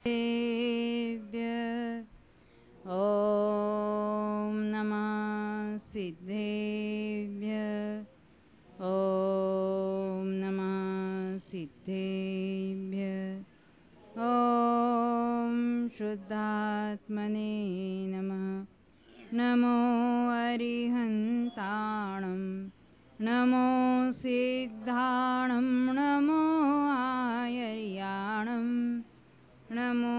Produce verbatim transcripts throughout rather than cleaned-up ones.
ॐ नमः सिद्धेभ्यः ॐ नमः सिद्धेभ्यः ॐ शुद्धात्मने नमः। नमो अरिहन्ताणं नमो सिद्धाणं नमो आयर्याणं नमो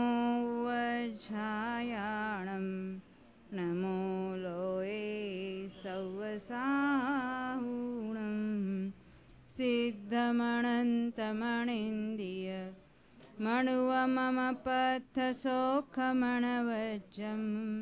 वज्रायाणं नमो लोये सवसाहुणं सिद्धमनन्तमणिन्द्रिय मणुवमम पथसोखमणवज्रं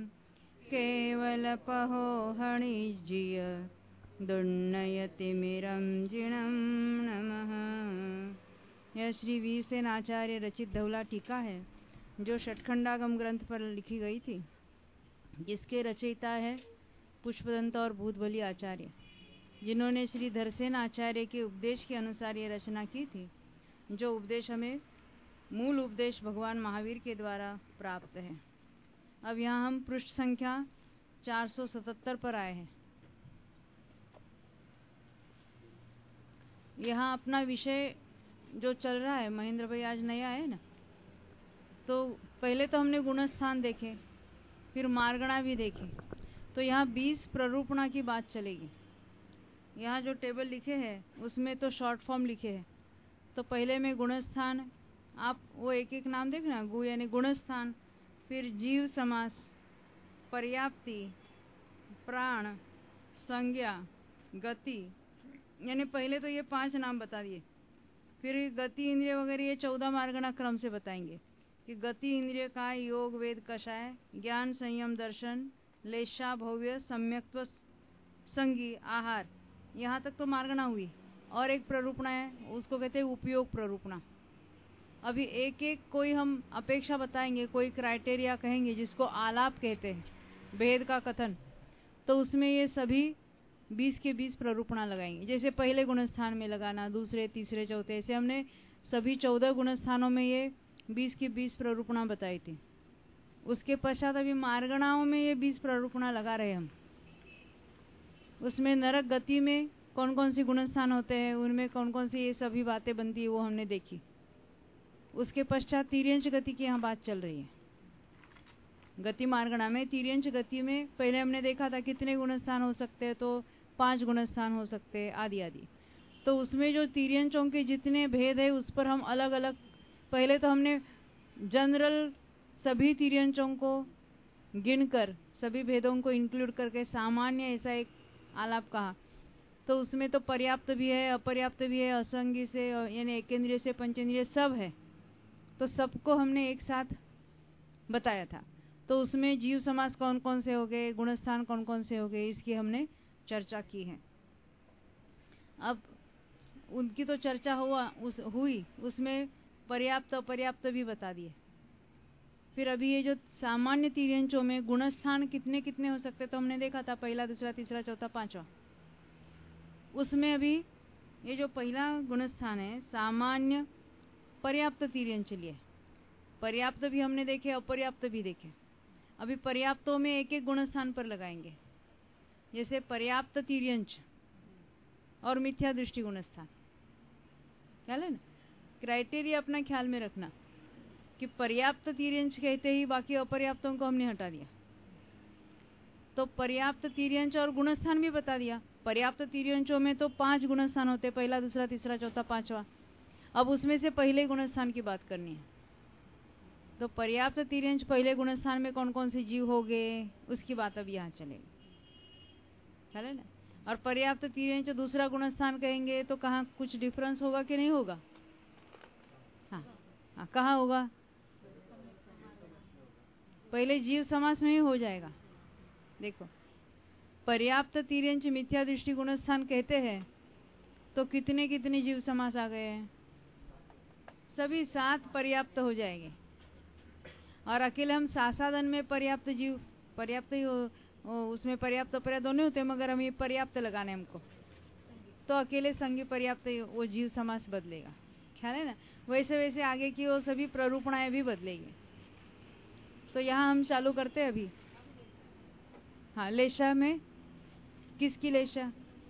केवलपहोहणिज्य दुर्नयतिमिरं जिणं नमः। यह श्री वीरसेन आचार्य रचित धौला टीका है जो षटखंडागम ग्रंथ पर लिखी गई थी, जिसके रचयिता है पुष्पदंत और भूतबली आचार्य, जिन्होंने श्री धरसेन आचार्य के उपदेश के अनुसार ये रचना की थी, जो उपदेश हमें मूल उपदेश भगवान महावीर के द्वारा प्राप्त है। अब यहाँ हम पृष्ठ संख्या चार सौ सतहत्तर पर आए हैं। यहाँ अपना विषय जो चल रहा है, महेंद्र भाई आज नया है ना, तो पहले तो हमने गुणस्थान देखे, फिर मार्गणा भी देखे, तो यहाँ बीस प्ररूपणा की बात चलेगी। यहाँ जो टेबल लिखे हैं उसमें तो शॉर्ट फॉर्म लिखे हैं, तो पहले में गुणस्थान, आप वो एक एक नाम देखना, गु यानी गुणस्थान, फिर जीव समास, पर्याप्ति, प्राण, संज्ञा, गति, यानी पहले तो ये पांच नाम बता दिए, फिर गति इंद्रिय वगैरह ये चौदह मार्गणा क्रम से बताएंगे कि गति इंद्रिय का योग वेद कषाय, ज्ञान संयम दर्शन, लेशा भव्य सम्यक्त्व संगी आहार, यहाँ तक तो मार्गणा हुई। और एक प्ररूपणा है, उसको कहते हैं उपयोग प्ररूपणा। अभी एक एक कोई हम अपेक्षा बताएंगे, कोई क्राइटेरिया कहेंगे जिसको आलाप कहते हैं, भेद का कथन, तो उसमें ये सभी बीस के बीस प्ररूपणा लगाएंगे। जैसे पहले गुणस्थान में लगाना, दूसरे तीसरे चौथे, ऐसे हमने सभी चौदह गुणस्थानों में ये बीस की बीस प्ररूपणा बताई थी। उसके पश्चात अभी मार्गणाओं में ये बीस प्ररूपणा लगा रहे हम। उसमें नरक गति में कौन कौन सी गुणस्थान होते हैं, उनमें कौन कौन सी ये सभी बातें बनती है, वो हमने देखी। उसके पश्चात तिर्यंच गति की यहाँ बात चल रही है। गति मार्गणा में तिर्यंच गति में पहले हमने देखा था कितने गुणस्थान हो सकते हैं, तो पांच गुणस्थान हो सकते हैं आदि आदि। तो उसमें जो तिर्यंचों के जितने भेद है उस पर हम अलग अलग, पहले तो हमने जनरल सभी तिर्यंचों को गिनकर सभी भेदों को इंक्लूड करके सामान्य ऐसा एक आलाप कहा। तो उसमें तो पर्याप्त भी है, अपर्याप्त भी है, असंगी से यानी एकेंद्रिय से पंचेंद्रिय सब है, तो सबको हमने एक साथ बताया था। तो उसमें जीव समास कौन कौन से हो गए, गुणस्थान कौन कौन से हो गए, इसकी हमने चर्चा की है। अब उनकी तो चर्चा हुआ उस हुई उसमें पर्याप्त अपर्याप्त भी बता दिए। फिर अभी ये जो सामान्य तिर्यंचों में गुणस्थान कितने कितने हो सकते, तो हमने देखा था पहला, दूसरा, तीसरा, चौथा, पांचवा। उसमें अभी ये जो पहला गुणस्थान है सामान्य पर्याप्त तिर्यंच लिए, पर्याप्त भी हमने देखे, अपर्याप्त भी देखे। अभी पर्याप्तों में एक एक गुणस्थान पर लगाएंगे, जैसे पर्याप्त तिर्यंच और मिथ्या दृष्टि गुणस्थान। ख्याल है ना, क्राइटेरिया अपना ख्याल में रखना कि पर्याप्त तिर्यंच कहते ही बाकी अपर्याप्तों को हमने हटा दिया। तो पर्याप्त तिर्यंच और गुणस्थान भी बता दिया। पर्याप्त तिर्यंचों में तो पांच गुणस्थान होते, पहला, दूसरा, तीसरा, चौथा, पांचवा। अब उसमें से पहले गुणस्थान की बात करनी है। तो पर्याप्त तिर्यंच पहले गुणस्थान में कौन कौन से जीव हो गए, उसकी बात अब यहाँ चलेगी, है ना। और पर्याप्त तिर्यंच दूसरा गुणस्थान कहेंगे तो कहाँ कुछ डिफरेंस होगा कि नहीं होगा? हाँ हाँ, कहाँ होगा? पहले जीव समास में ही हो जाएगा। देखो, पर्याप्त तिर्यंच मिथ्या दृष्टि गुणस्थान कहते हैं तो कितने कितने जीव समास आ गए हैं? सभी सात पर्याप्त हो जाएंगे। और अकेले हम सासादन में पर्याप्त जीव, पर्याप्त ही हो, उसमें पर्याप्त पर्याप्त दोनों होते हैं, मगर हम ये पर्याप्त लगाने हमको, तो अकेले संगी पर्याप्त वो जीव समास बदलेगा। ख्याल है ना। वैसे वैसे आगे की वो सभी प्ररूपणाएं भी बदलेगी। तो यहाँ हम चालू करते हैं अभी। हाँ, लेशा में किसकी लेशा?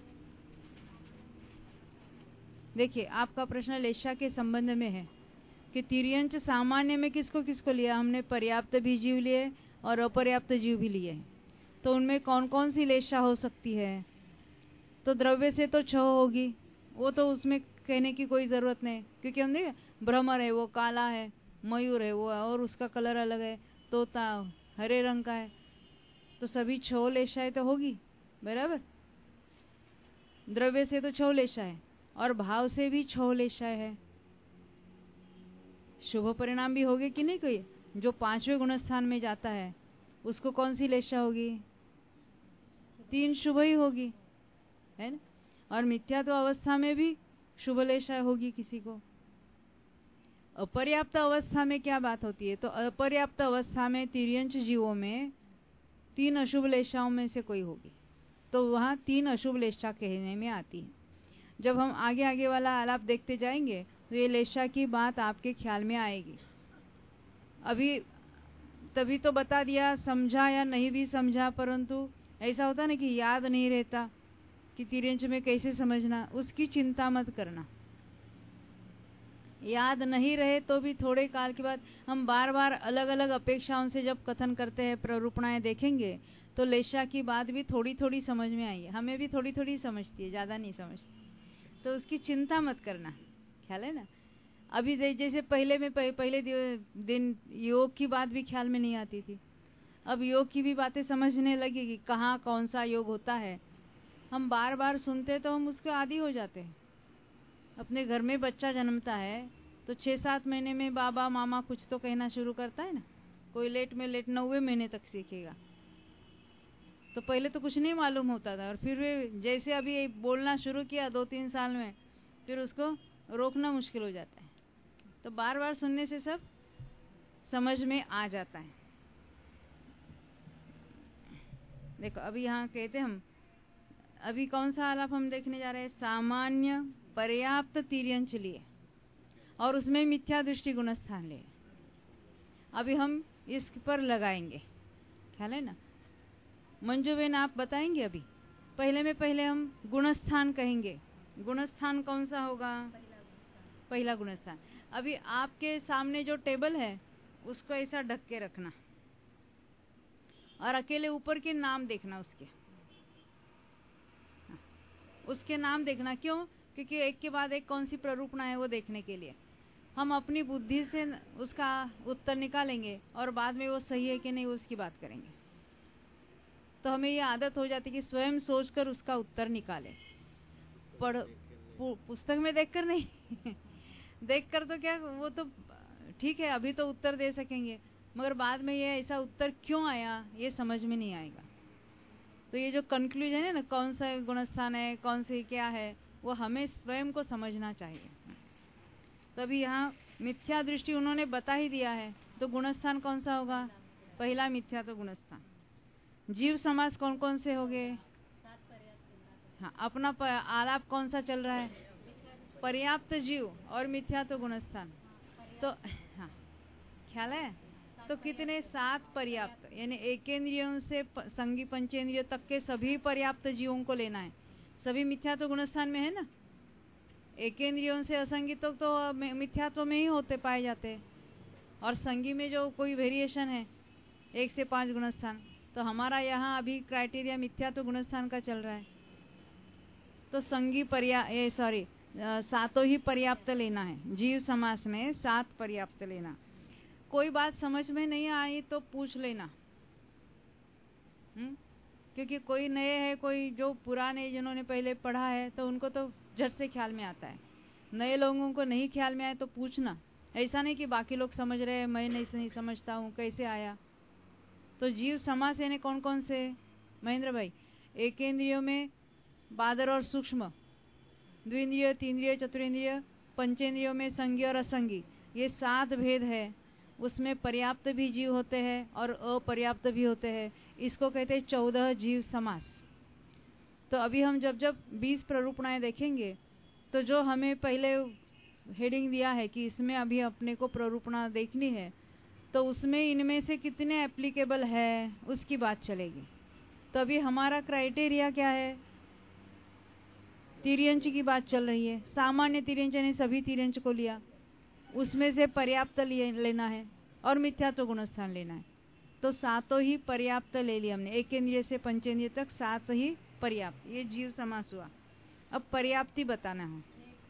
देखिए, आपका प्रश्न लेशा के संबंध में है कि तिर्यंच सामान्य में किसको किसको लिया हमने? पर्याप्त भी जीव लिए और अपर्याप्त जीव भी लिए। तो उनमें कौन कौन सी लेशा हो सकती है? तो द्रव्य से तो छह होगी, वो तो उसमें कहने की कोई जरूरत नहीं, क्योंकि हम देखें भ्रमर है वो काला है, मयूर है वो और उसका कलर अलग है, तोता हरे रंग का है, तो सभी छह लेशाएं तो होगी, बराबर। द्रव्य से तो छह लेशा है और भाव से भी छह लेशाएं है। शुभ परिणाम भी होगे कि नहीं? कोई जो पांचवें गुण स्थान में जाता है उसको कौन सी लेशा होगी? तीन शुभ ही होगी, है ना। और मिथ्या तो अवस्था में भी शुभ लेशा होगी किसी को। अपर्याप्त अवस्था में क्या बात होती है? तो अपर्याप्त अवस्था में तिर्यंच जीवों में तीन अशुभ लेशाओं में से कोई होगी, तो वहां तीन अशुभ लेशा कहने में आती है। जब हम आगे आगे वाला आलाप देखते जाएंगे तो ये लेशा की बात आपके ख्याल में आएगी। अभी तभी तो बता दिया, समझा या नहीं भी समझा, परंतु ऐसा होता ना कि याद नहीं रहता कि तिर्यंच में कैसे समझना, उसकी चिंता मत करना। याद नहीं रहे तो भी थोड़े काल के बाद हम बार बार अलग अलग अपेक्षाओं से जब कथन करते हैं, प्ररूपणाएं देखेंगे, तो लेशा की बात भी थोड़ी थोड़ी समझ में आई है। हमें भी थोड़ी थोड़ी समझती है, ज्यादा नहीं समझती, तो उसकी चिंता मत करना, ख्याल है ना। अभी जैसे पहले में पहले दिन योग की बात भी ख्याल में नहीं आती थी, अब योग की भी बातें समझने लगेगी, कहाँ कौन सा योग होता है। हम बार बार सुनते तो हम उसके आदी हो जाते हैं। अपने घर में बच्चा जन्मता है तो छह सात महीने में बाबा मामा कुछ तो कहना शुरू करता है ना, कोई लेट में लेट नौवे महीने तक सीखेगा। तो पहले तो कुछ नहीं मालूम होता था, और फिर वे जैसे अभी बोलना शुरू किया दो तीन साल में, फिर उसको रोकना मुश्किल हो जाता है। तो बार बार सुनने से सब समझ में आ जाता है। देखो अभी यहाँ कहते हम अभी कौन सा आलाप हम देखने जा रहे हैं? सामान्य पर्याप्त तिर्यंच लिए और उसमें मिथ्या दृष्टि गुणस्थान लिए। अभी हम इस पर लगाएंगे, ख्याल है ना। मंजू बेन आप बताएंगे अभी। पहले में पहले हम गुणस्थान कहेंगे। गुणस्थान कौन सा होगा? पहला गुणस्थान। अभी आपके सामने जो टेबल है उसको ऐसा ढक के रखना और अकेले ऊपर के नाम देखना, उसके उसके नाम देखना। क्यों? क्योंकि एक के बाद एक कौन सी प्ररूपणा है वो देखने के लिए हम अपनी बुद्धि से उसका उत्तर निकालेंगे और बाद में वो सही है कि नहीं उसकी बात करेंगे। तो हमें ये आदत हो जाती है कि स्वयं सोचकर उसका उत्तर निकालें। पढ़ पुस्तक में देखकर नहीं देखकर तो क्या, वो तो ठीक है, अभी तो उत्तर दे सकेंगे, मगर बाद में ये ऐसा उत्तर क्यों आया ये समझ में नहीं आएगा। तो ये जो कंक्लूजन है ना, कौन सा गुणस्थान है, कौन से क्या है, वो हमें स्वयं को समझना चाहिए। तभी यहाँ मिथ्या दृष्टि उन्होंने बता ही दिया है, तो गुणस्थान कौन सा होगा? पहला मिथ्या तो गुणस्थान। जीव समास कौन कौन से हो गए? हाँ, अपना आलाप कौन सा चल रहा है? पर्याप्त जीव और मिथ्या तो गुणस्थान। तो हाँ, ख्याल है। तो कितने? सात पर्याप्त, यानी एकेंद्रियों से संगी पंचेंद्रियों तक के सभी पर्याप्त जीवों को लेना है। सभी मिथ्यात्व गुणस्थान में है ना। एकेंद्रियों से असंगी तो, तो मिथ्यात्व में ही होते पाए जाते हैं, और संगी में जो कोई वेरिएशन है एक से पांच गुणस्थान, तो हमारा यहाँ अभी क्राइटेरिया मिथ्यात्व गुणस्थान का चल रहा है। तो संगी पर्या सॉरी सातों ही पर्याप्त लेना है। जीव समास में सात पर्याप्त लेना। कोई बात समझ में नहीं आई तो पूछ लेना, हुँ? क्योंकि कोई नए है, कोई जो पुराने जिन्होंने पहले पढ़ा है तो उनको तो झट से ख्याल में आता है। नए लोगों को नहीं ख्याल में आए तो पूछना। ऐसा नहीं कि बाकी लोग समझ रहे हैं मैं नहीं, नहीं समझता हूँ, कैसे आया। तो जीव समास यानी कौन कौन से महेंद्र भाई? एकेंद्रियों में बादर और सूक्ष्म, द्विंद्रिय, तीन्द्रिय, चतुरेंद्रिय, पंचेंद्रियों में संगी और असंगी, ये सात भेद है। उसमें पर्याप्त भी जीव होते हैं और अपर्याप्त भी होते हैं। इसको कहते हैं चौदह जीव समास। तो अभी हम जब जब बीस प्ररूपणाएं देखेंगे तो जो हमें पहले हेडिंग दिया है कि इसमें अभी अपने को प्ररूपणा देखनी है, तो उसमें इनमें से कितने एप्लीकेबल है उसकी बात चलेगी। तो अभी हमारा क्राइटेरिया क्या है? तिर्यंच की बात चल रही है। सामान्य तिर्यंच ने सभी तिर्यंच को लिया, उसमें से पर्याप्त लेना है और मिथ्यात्व गुणस्थान लेना है। तो सातों ही पर्याप्त ले लिया हमने, एक इंद्रिय से पंचेंद्रिय तक सात ही पर्याप्त। ये जीव समास हुआ। अब पर्याप्ति बताना है।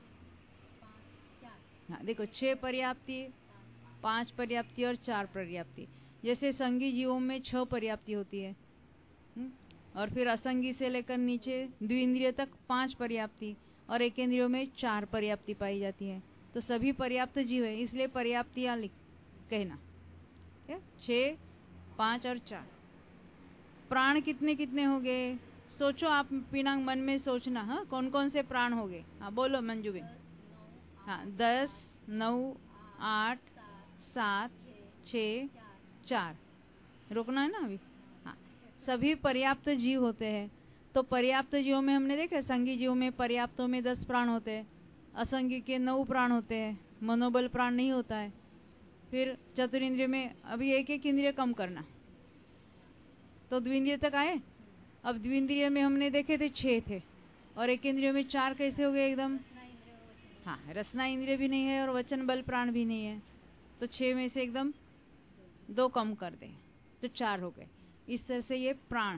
हाँ देखो, छह पर्याप्ति, पांच पर्याप्ति और चार पर्याप्ति। जैसे संगी जीवों में छह पर्याप्ति होती है, और फिर असंगी से लेकर नीचे द्विइंद्रिय तक पांच पर्याप्ति, और एक इंद्रियों में चार पर्याप्ति पाई जाती है। तो सभी पर्याप्त जीव है, इसलिए पर्याप्तियां लिख कहना। छह, पांच और चार। प्राण कितने कितने हो गए? सोचो आप, पिनांग मन में सोचना। हाँ, कौन कौन से प्राण हो गए? हाँ बोलो मंजू बेन। हाँ, दस, नौ, आठ, सात, छ, चार। रोकना है ना अभी। हाँ, सभी पर्याप्त जीव होते हैं। तो पर्याप्त जीवों में हमने देखा, संगी जीवों में पर्याप्तों में दस प्राण होते हैं, असंगी के नौ प्राण होते हैं, मनोबल प्राण नहीं होता है। फिर चतुरिंद्रिय में अभी एक एक इंद्रिय कम करना, तो द्विइंद्रिय तक आए। अब द्विइंद्रिय में हमने देखे थे छह थे, और एक इंद्रिय में चार कैसे हो गए एकदम? हाँ, रसना इंद्रिय भी नहीं है और वचन बल प्राण भी नहीं है, तो छह में से एकदम दो कम कर दे तो चार हो गए। इस तरह से ये प्राण।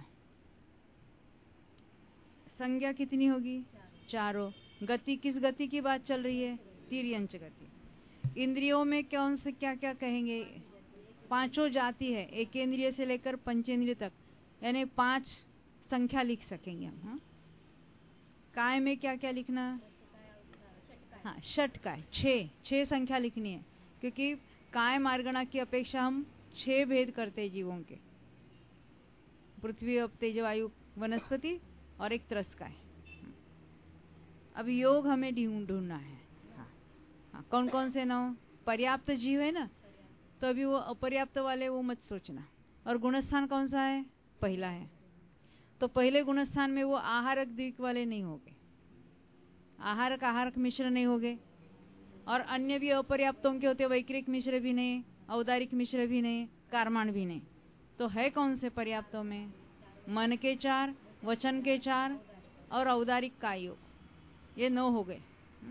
संज्ञा कितनी होगी? चारों। गति, किस गति की बात चल रही है? तिर्यंच गति। इंद्रियों में कौन से क्या क्या कहेंगे? पांचों जाति है, एक इंद्रिय से लेकर पंचेंद्रिय तक, यानी पांच संख्या लिख सकेंगे हम। हाँ, काय में क्या क्या लिखना? हाँ, षट काय, छह छह संख्या लिखनी है, क्योंकि काय मार्गणा की अपेक्षा हम छह भेद करते हैं जीवों के। पृथ्वी, अब तेज, वायु, वनस्पति और एक त्रस काय। अब योग हमें ढूंढना है। हाँ, हाँ, कौन कौन से नौ पर्याप्त जीव है ना, तो अभी वो अपर्याप्त वाले वो मत सोचना। और गुणस्थान कौन सा है? पहला है। तो पहले गुणस्थान में वो आहारक द्विक वाले नहीं होंगे, आहारक आहारक मिश्र नहीं होंगे, और अन्य भी अपर्याप्तों के होते, वैक्रिक मिश्र भी नहीं, औदारिक मिश्र भी नहीं, कारमान भी नहीं। तो है कौन से पर्याप्तों में? मन के चार, वचन के चार और औदारिक का योग, ये नौ हो गए।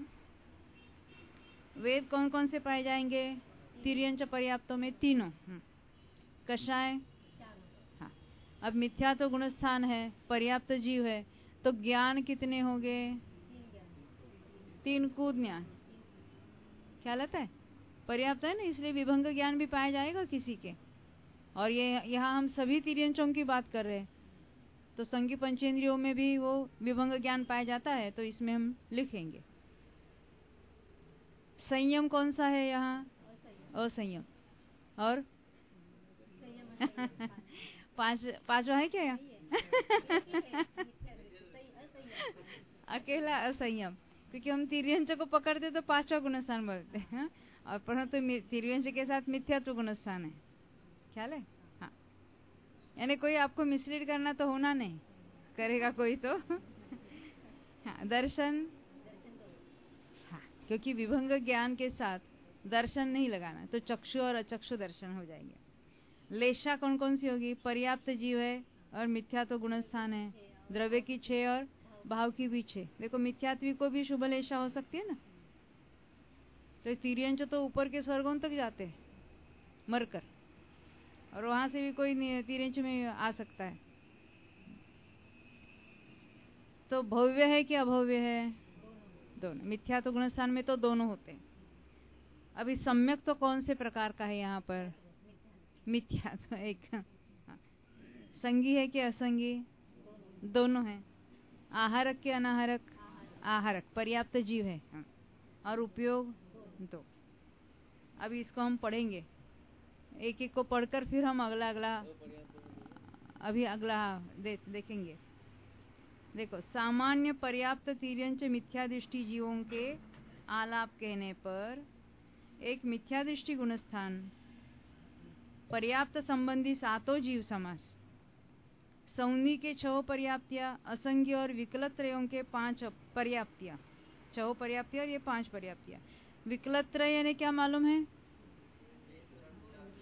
वेद कौन कौन से पाए जाएंगे? तिर्यंच पर्याप्तों में तीनों। कषाय, हाँ। अब मिथ्या तो गुणस्थान है, पर्याप्त जीव है, तो ज्ञान कितने हो गए? तीन कूद ज्ञान। क्या लगता है? पर्याप्त है ना, इसलिए विभंग ज्ञान भी पाया जाएगा किसी के। और ये यहाँ हम सभी तिर्यंचों की बात कर रहे हैं, तो संगी पंचेंद्रियों में भी वो विभंग ज्ञान पाया जाता है, तो इसमें हम लिखेंगे। संयम कौन सा है यहाँ? असंयम। और पांच पांचवा है क्या यहाँ? अकेला असंयम, क्योंकि हम तिर्यंच को पकड़ते तो पांचवा गुणस्थान बोलते हैं, और परंतु तिर्यंच के साथ मिथ्यात्व गुणस्थान है। ख्याल है? हाँ, यानी कोई आपको मिसलीड करना तो होना नहीं, करेगा कोई तो। हाँ, दर्शन, हाँ, क्योंकि विभंग ज्ञान के साथ दर्शन नहीं लगाना, तो चक्षु और अचक्षु दर्शन हो जाएंगे। लेशा कौन कौन सी होगी? पर्याप्त जीव है और मिथ्यात्व गुणस्थान है, द्रव्य की छह और भाव की भी छह। देखो, मिथ्यात्वी को भी शुभ लेशा हो सकती है ना, तो तिर्यंच तो ऊपर के स्वर्गों तक जाते हैं मरकर, और वहां से भी कोई तिर्यंच में आ सकता है। तो भव्य है कि अभव्य है? दोनों। मिथ्यात्व गुणस्थान में तो दोनों होते हैं। अभी सम्यक तो कौन से प्रकार का है यहाँ पर? मिथ्यात्व एक। संगी है कि असंगी? दोनों है। आहारक के अनाहारक? आहारक, पर्याप्त जीव है, और उपयोग दो। अभी इसको हम पढ़ेंगे, एक एक को पढ़कर फिर हम अगला अगला अभी अगला दे, देखेंगे। देखो, सामान्य पर्याप्त तिर्यंच मिथ्या दृष्टि जीवों के आलाप कहने पर एक मिथ्या दृष्टि गुणस्थान, पर्याप्त संबंधी सातों जीव समास, सौनी के छह पर्याप्तियां, असंज्ञ और विकलत्रयों के पांच पर्याप्तियां। छह पर्याप्तियां और ये पांच पर्याप्तियां। विकलत्रय यानी क्या मालूम है?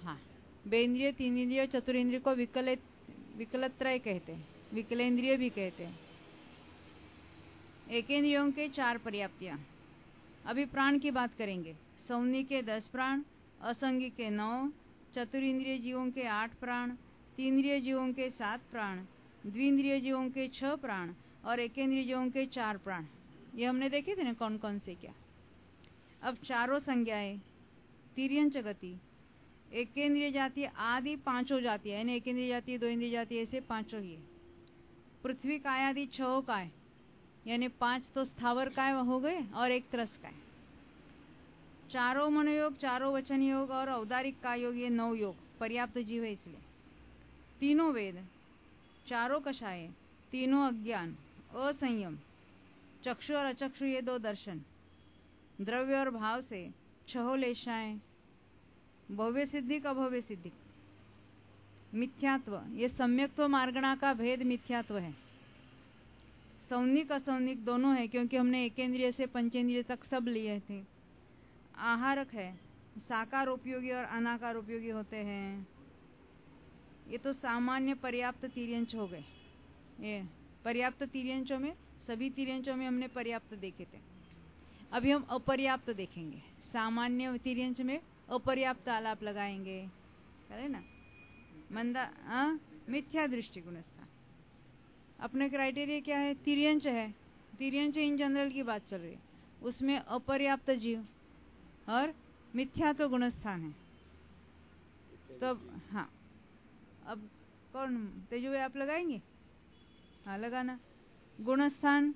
हाँ, बेंद्रिय, तीन इंद्रिय, चतुरेंद्रिय को विकल विकलत्रय कहते हैं, विकलेंद्रिय भी कहते हैं। एकेंद्रियों के चार पर्याप्तियां। अभी प्राण की बात करेंगे। सौम्य के दस प्राण, असंगी के नौ, चतुरिंद्रिय जीवों के आठ प्राण, तीन्द्रिय जीवों के सात प्राण, द्विंद्रिय जीवों के छह प्राण और एकेंद्रिय जीवों के चार प्राण। ये हमने देखे थे ना कौन कौन से क्या। अब चारों संज्ञाएं, तिर्यंच गति, एकेंद्रिय जाति आदि पांचों जातियां, यानी एकेंद्रिय जाति, दो इंद्रिय जाति, ऐसे पांचों ही। पृथ्वी काय आदि छह काय, यानी पांच तो स्थावर काय हो गए और एक त्रस काय। चारों मनोयोग, चारों वचन योग और औदारिक काय योग, ये नौ योग पर्याप्त जीव है। इसलिए तीनों वेद, चारों कषाय, तीनों अज्ञान, असंयम, चक्षु और अचक्षु ये दो दर्शन, द्रव्य और भाव से छह लेशाएं, भव्य सिद्धिक अभव्य सिद्धिक, मिथ्यात्व, ये सम्यक्त्व मार्गणा का भेद मिथ्यात्व है। सौनिक असौनिक दोनों है, क्योंकि हमने एकेंद्रिय से पंचेंद्रिय तक सब लिए थे। आहारक है, साकार उपयोगी और अनाकार उपयोगी होते हैं। ये तो सामान्य पर्याप्त तिर्यंच हो गए। ये पर्याप्त तिर्यंचों में, सभी तिर्यंचों में हमने पर्याप्त देखे थे। अभी हम अपर्याप्त देखेंगे। सामान्य तिर्यंच में अपर्याप्त आलाप लगाएंगे, है ना। मंदा आ, मिथ्या दृष्टि गुणस्थान। अपने क्राइटेरिया क्या है? तिर्यंच है, तिर्यंच इन जनरल की बात चल रही है, उसमें अपर्याप्त जीव और मिथ्या तो गुणस्थान है। तो अब हाँ, अब कौन तेजु आप लगाएंगे? हाँ लगाना। गुणस्थान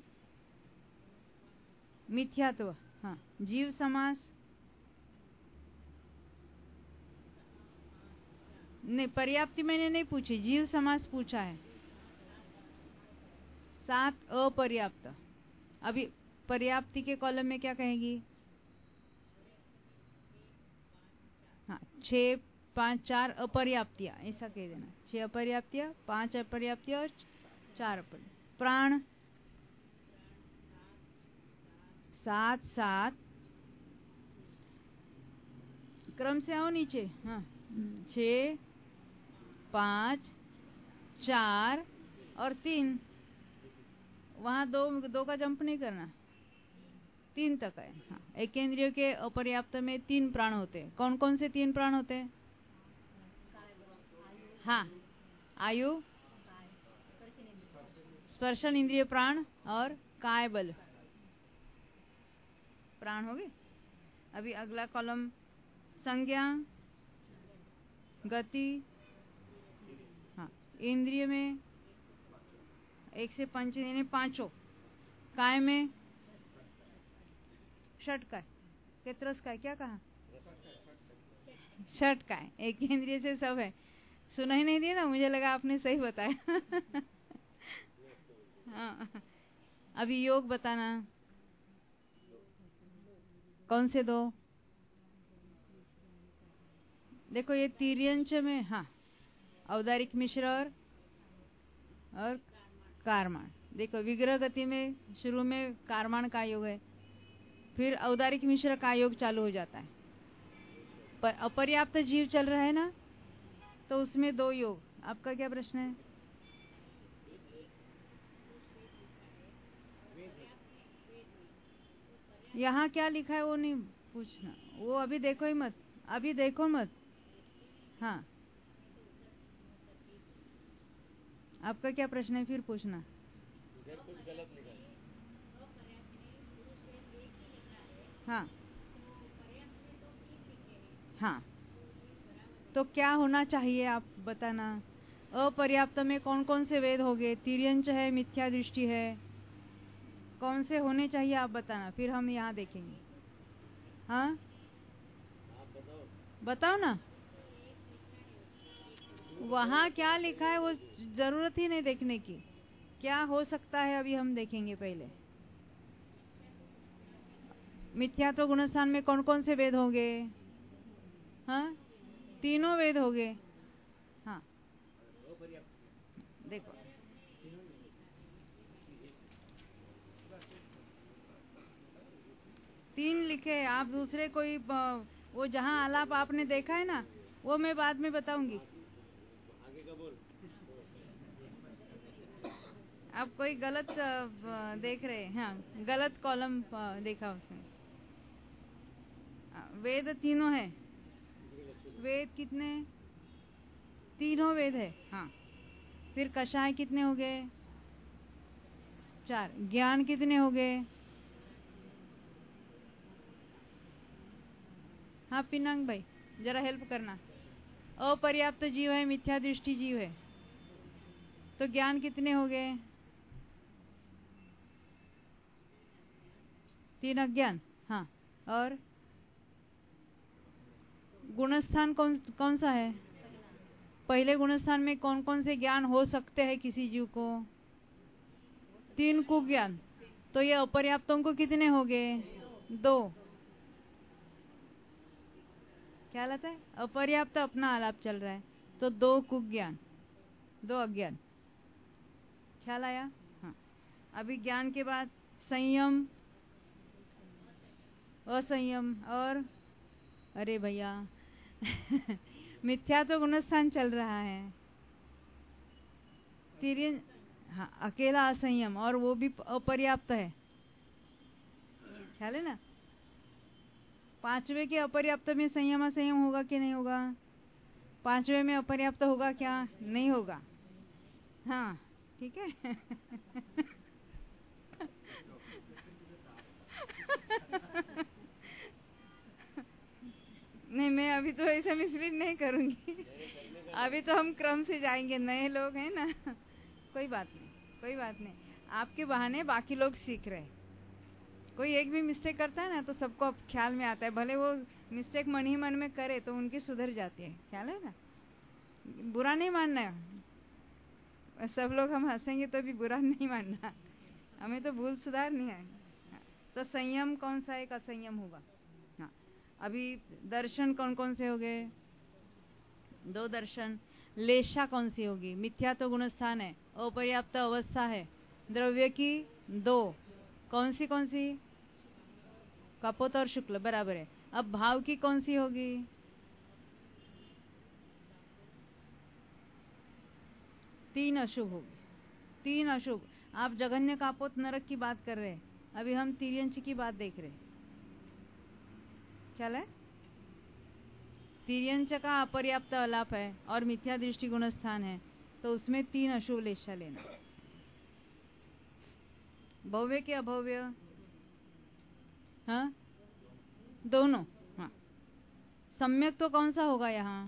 मिथ्यात्व, हाँ। जीव समास नहीं, पर्याप्ति मैंने नहीं पूछी, जीव समास पूछा है। सात अपर्याप्त। अभी पर्याप्ति के कॉलम में क्या कहेगी? हाँ, छह पांच चार अपर्याप्तियां, ऐसा कह देना। छह अपर्याप्तियां, पांच अपर्याप्तियां और चार अपर्याप्त। प्राण सात सात, क्रम से आओ नीचे। हाँ, छह पांच चार और तीन, वहां दो दो का जंप नहीं करना, तीन तक है। हाँ, एकेंद्रिय के अपर्याप्त में तीन प्राण होते हैं। कौन कौन से तीन प्राण होते हैं? हाँ, आयु, स्पर्शन इंद्रिय प्राण और काय बल प्राण हो गए। अभी अगला कॉलम, संज्ञा, गति, हाँ, इंद्रिय में एक से पंच यानी पांचों, काय में षट काय, केत्रस काय, क्या कहा? षट काय, एक इंद्रिय से सब है। सुना ही नहीं दिया ना, मुझे लगा आपने सही बताया। हाँ, अभी योग बताना। कौन से दो? देखो ये तिर्यंच में, हाँ, औदारिक मिश्र और और कारमान। देखो विग्रह गति में शुरू में कारमान का योग है, फिर औदारिक मिश्र का योग चालू हो जाता है। पर अपर्याप्त जीव चल रहा है ना, तो उसमें दो योग। आपका क्या प्रश्न है? यहाँ क्या लिखा है वो नहीं पूछना, वो अभी देखो ही मत, अभी देखो मत। हाँ, आपका क्या प्रश्न है फिर पूछना। कुछ गलत लिखा है। हाँ हाँ, तो क्या होना चाहिए आप बताना। अपर्याप्त में कौन कौन से वेद हो गए? तिर्यंच है, मिथ्या दृष्टि है, कौन से होने चाहिए आप बताना, फिर हम यहाँ देखेंगे। हाँ आप बताओ, बताओ ना। वहाँ क्या लिखा है वो जरूरत ही नहीं देखने की, क्या हो सकता है अभी हम देखेंगे। पहले मिथ्यात्व गुणस्थान में कौन कौन से वेद होंगे? हाँ, तीनों वेद हो गए। हाँ देखो, तीन लिखे आप, दूसरे कोई वो जहाँ आलाप आपने देखा है ना, वो मैं बाद में बताऊंगी। आप कोई गलत देख रहे हैं। हाँ, गलत कॉलम देखा उसने। वेद तीनों है। वेद कितने? तीनों वेद है। हाँ, फिर कषाय कितने हो गए? चार। ज्ञान कितने हो गए? हाँ पिनांग भाई, जरा हेल्प करना। अपर्याप्त जीव है, मिथ्या दृष्टि जीव है, तो ज्ञान कितने हो गए? तीन अज्ञान। हाँ, और गुणस्थान कौन कौन सा है? पहले गुणस्थान में कौन कौन से ज्ञान हो सकते हैं किसी जीव को? तीन कुज्ञान। तो ये अपर्याप्तों को कितने हो गए? दो। क्या लगता है? अपर्याप्त अपना आलाप चल रहा है, तो दो कुज्ञान, दो अज्ञान। ख्याल आया? हाँ। अभी ज्ञान के बाद संयम, असंयम और अरे भैया मिथ्या तो गुणस्थान चल रहा है। तिर्यन, हाँ, अकेला असंयम, और वो भी अपर्याप्त है। ख्याल है ना? पांचवे के अपर्याप्त में संयम असंयम होगा कि नहीं होगा? पांचवे में अपर्याप्त होगा क्या? नहीं होगा। हाँ, ठीक है। नहीं, मैं अभी तो ऐसा मिसलीड नहीं करूंगी। अभी तो हम क्रम से जाएंगे, नए लोग हैं ना। कोई बात नहीं, कोई बात नहीं। आपके बहाने बाकी लोग सीख रहे हैं। कोई एक भी मिस्टेक करता है ना तो सबको अब ख्याल में आता है, भले वो मिस्टेक मन ही मन में करे तो उनकी सुधर जाती है। ख्याल है ना? बुरा नहीं मानना है। सब लोग हम हंसेंगे तो भी बुरा नहीं मानना, हमें तो भूल सुधार नहीं है। तो संयम कौन सा एक असंयम होगा? हाँ, अभी दर्शन कौन कौन से हो गए? दो दर्शन। लेशा कौन सी होगी? मिथ्या तो गुणस्थान है, अपर्याप्त अवस्था है, द्रव्य की दो। कौन सी कौन सी? कपोत और शुक्ल, बराबर है। अब भाव की कौन सी होगी? तीन अशुभ होगी। तीन अशुभ। आप जघन्य कापोत नरक की बात कर रहे हैं, अभी हम तिर्यंच की बात देख रहे हैं। क्या है? तिर्यंच का अपर्याप्त अलाप है और मिथ्या दृष्टि गुणस्थान है, तो उसमें तीन अशुभ लेशा लेना। भव्य के अभव्य? हाँ, दोनों। हाँ, सम्यक तो कौन सा होगा यहाँ?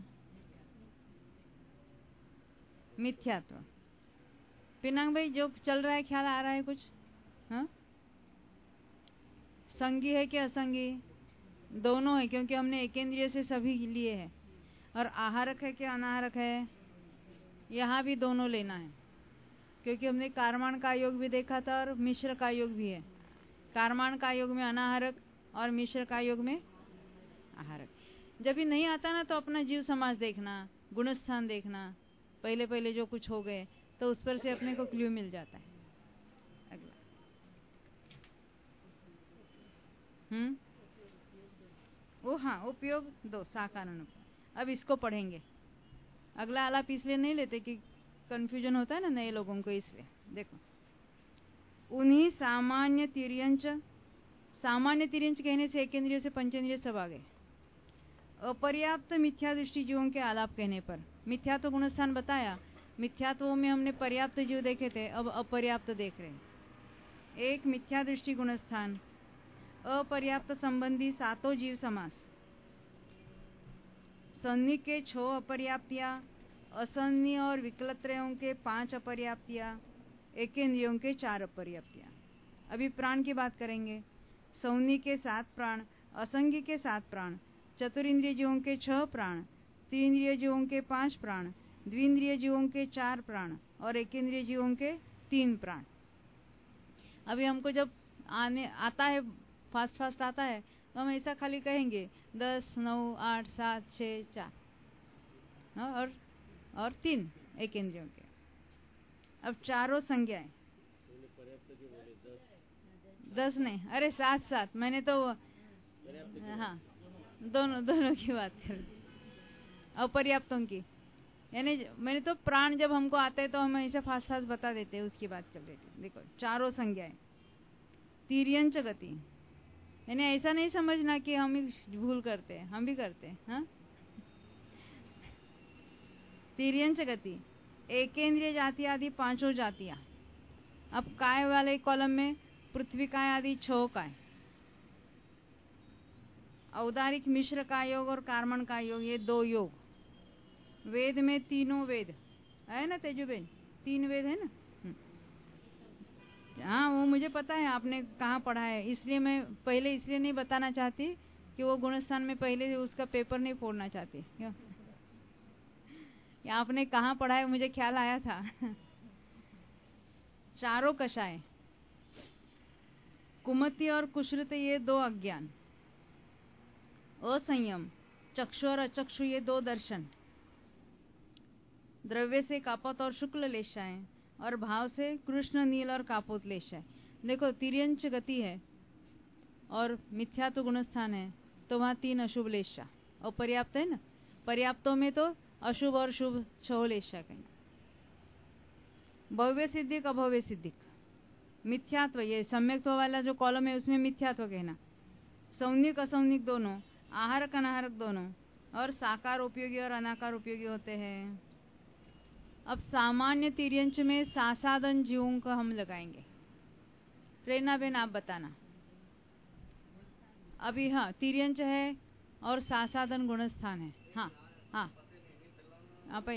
मिथ्यात्व। पिनांग भाई, जो चल रहा है ख्याल आ रहा है कुछ? हाँ, संगी है कि असंगी? दोनों है, क्योंकि हमने एकेंद्रिय से सभी लिए हैं। और आहारक है कि अनाहारक है? यहाँ भी दोनों लेना है, क्योंकि हमने कारमान का योग भी देखा था और मिश्र का योग भी है। कारमान का योग में अनाहारक और मिश्र का योग में आहारक। जब भी नहीं आता ना तो अपना जीव समाज देखना, गुणस्थान देखना, पहले पहले जो कुछ हो गए तो उस पर से अपने को क्ल्यू मिल जाता है। अगला। हम्म वो, हाँ, उपयोग दो साकार अनुपयोग। अब इसको पढ़ेंगे। अगला आलाप इसलिए नहीं लेते कि कंफ्यूजन होता है ना नए लोगों को, इसलिए। देखो, उन्हीं सामान्य तिर्यंच, सामान्य तिर्यंच कहने से एकेंद्रिय से पंचेंद्रिय सब आ गए। अपर्याप्त मिथ्या दृष्टि जीवों के आलाप कहने पर मिथ्या तो गुणस्थान बताया, मिथ्यात्व में हमने पर्याप्त जीव देखे थे, अब अपर्याप्त देख रहे हैं। एक मिथ्या दृष्टि गुणस्थान, अपर्याप्त संबंधी सातों जीव समास, सन्नी के छह अपर्याप्तियां, असन्नी और विकलत्रयों के पांच अपर्याप्तियां, एकेंद्रियों के चार अपर्याप्तियां। अभी प्राण की बात करेंगे। सौनी के सात प्राण, असंगी के सात प्राण, चतुरिंद्रिय जीवों के छह प्राण, तीन्द्रिय जीवों के पांच प्राण, द्विंद्रिय जीवों के चार प्राण और एकेंद्रिय जीवों के तीन प्राण। अभी हमको जब आने आता है, फास्ट फास्ट आता है, तो हम ऐसा खाली कहेंगे दस, नौ, आठ, सात, छः, चार और और तीन एकेंद्रियों के। अब चारों संज्ञाएं दस नहीं, अरे सात सात, मैंने तो हाँ, दोनों दोनों की बात कर। अपर्याप्तों की, यानी मैंने तो प्राण जब हमको आते हैं तो हम ऐसे फास्ट फास्ट बता देते हैं, उसकी बात चल रही थी। देखो चारों संज्ञाएं, तिर्यंच गति, यानी ऐसा नहीं समझना कि हम ही भूल करते हैं, हम भी करते हैं। हाँ, तिर्यंच गति, एकेंद्रिय जाति आदि पांचों जातियां। अब काय वाले कॉलम में पृथ्वी काय आदि छह काय, औदारिक मिश्र का योग और कार्मण का योग, ये दो योग। वेद में तीनों वेद है ना तेजुबेन, तीन वेद है ना। हाँ वो मुझे पता है आपने कहाँ पढ़ा है, इसलिए मैं पहले इसलिए नहीं बताना चाहती कि वो गुणस्थान में पहले उसका पेपर नहीं फोड़ना चाहती। क्यों, या आपने कहाँ पढ़ा है मुझे ख्याल आया था। चारों कषाय, कुमति और कुश्रुत ये दो अज्ञान, असंयम, चक्षु और अचक्षु ये दो दर्शन, द्रव्य से कापोत और शुक्ल लेशाएं, और भाव से कृष्ण नील और कापोत लेशाएं। देखो तिर्यंच गति है और मिथ्यात्व गुणस्थान है, तो वहां तीन अशुभ लेशा, और पर्याप्त है ना, पर्याप्तों में तो अशुभ और शुभ छह लेशा कहीं। भव्य सिद्धिक अभव्य सिद्धिक, मिथ्यात्व ये सम्यक्त्व वाला जो कॉलम है उसमें मिथ्यात्व कहना, सौनिक असौनिक दोनों, आहारक अनाहारक दोनों, और साकार उपयोगी और अनाकार उपयोगी होते हैं। अब सामान्य तिर्यंच में सासादन जीवों को हम लगाएंगे। प्रेरणा बहन आप बताना अभी। हाँ तिर्यंच है और सासादन गुणस्थान है। हाँ हाँ आप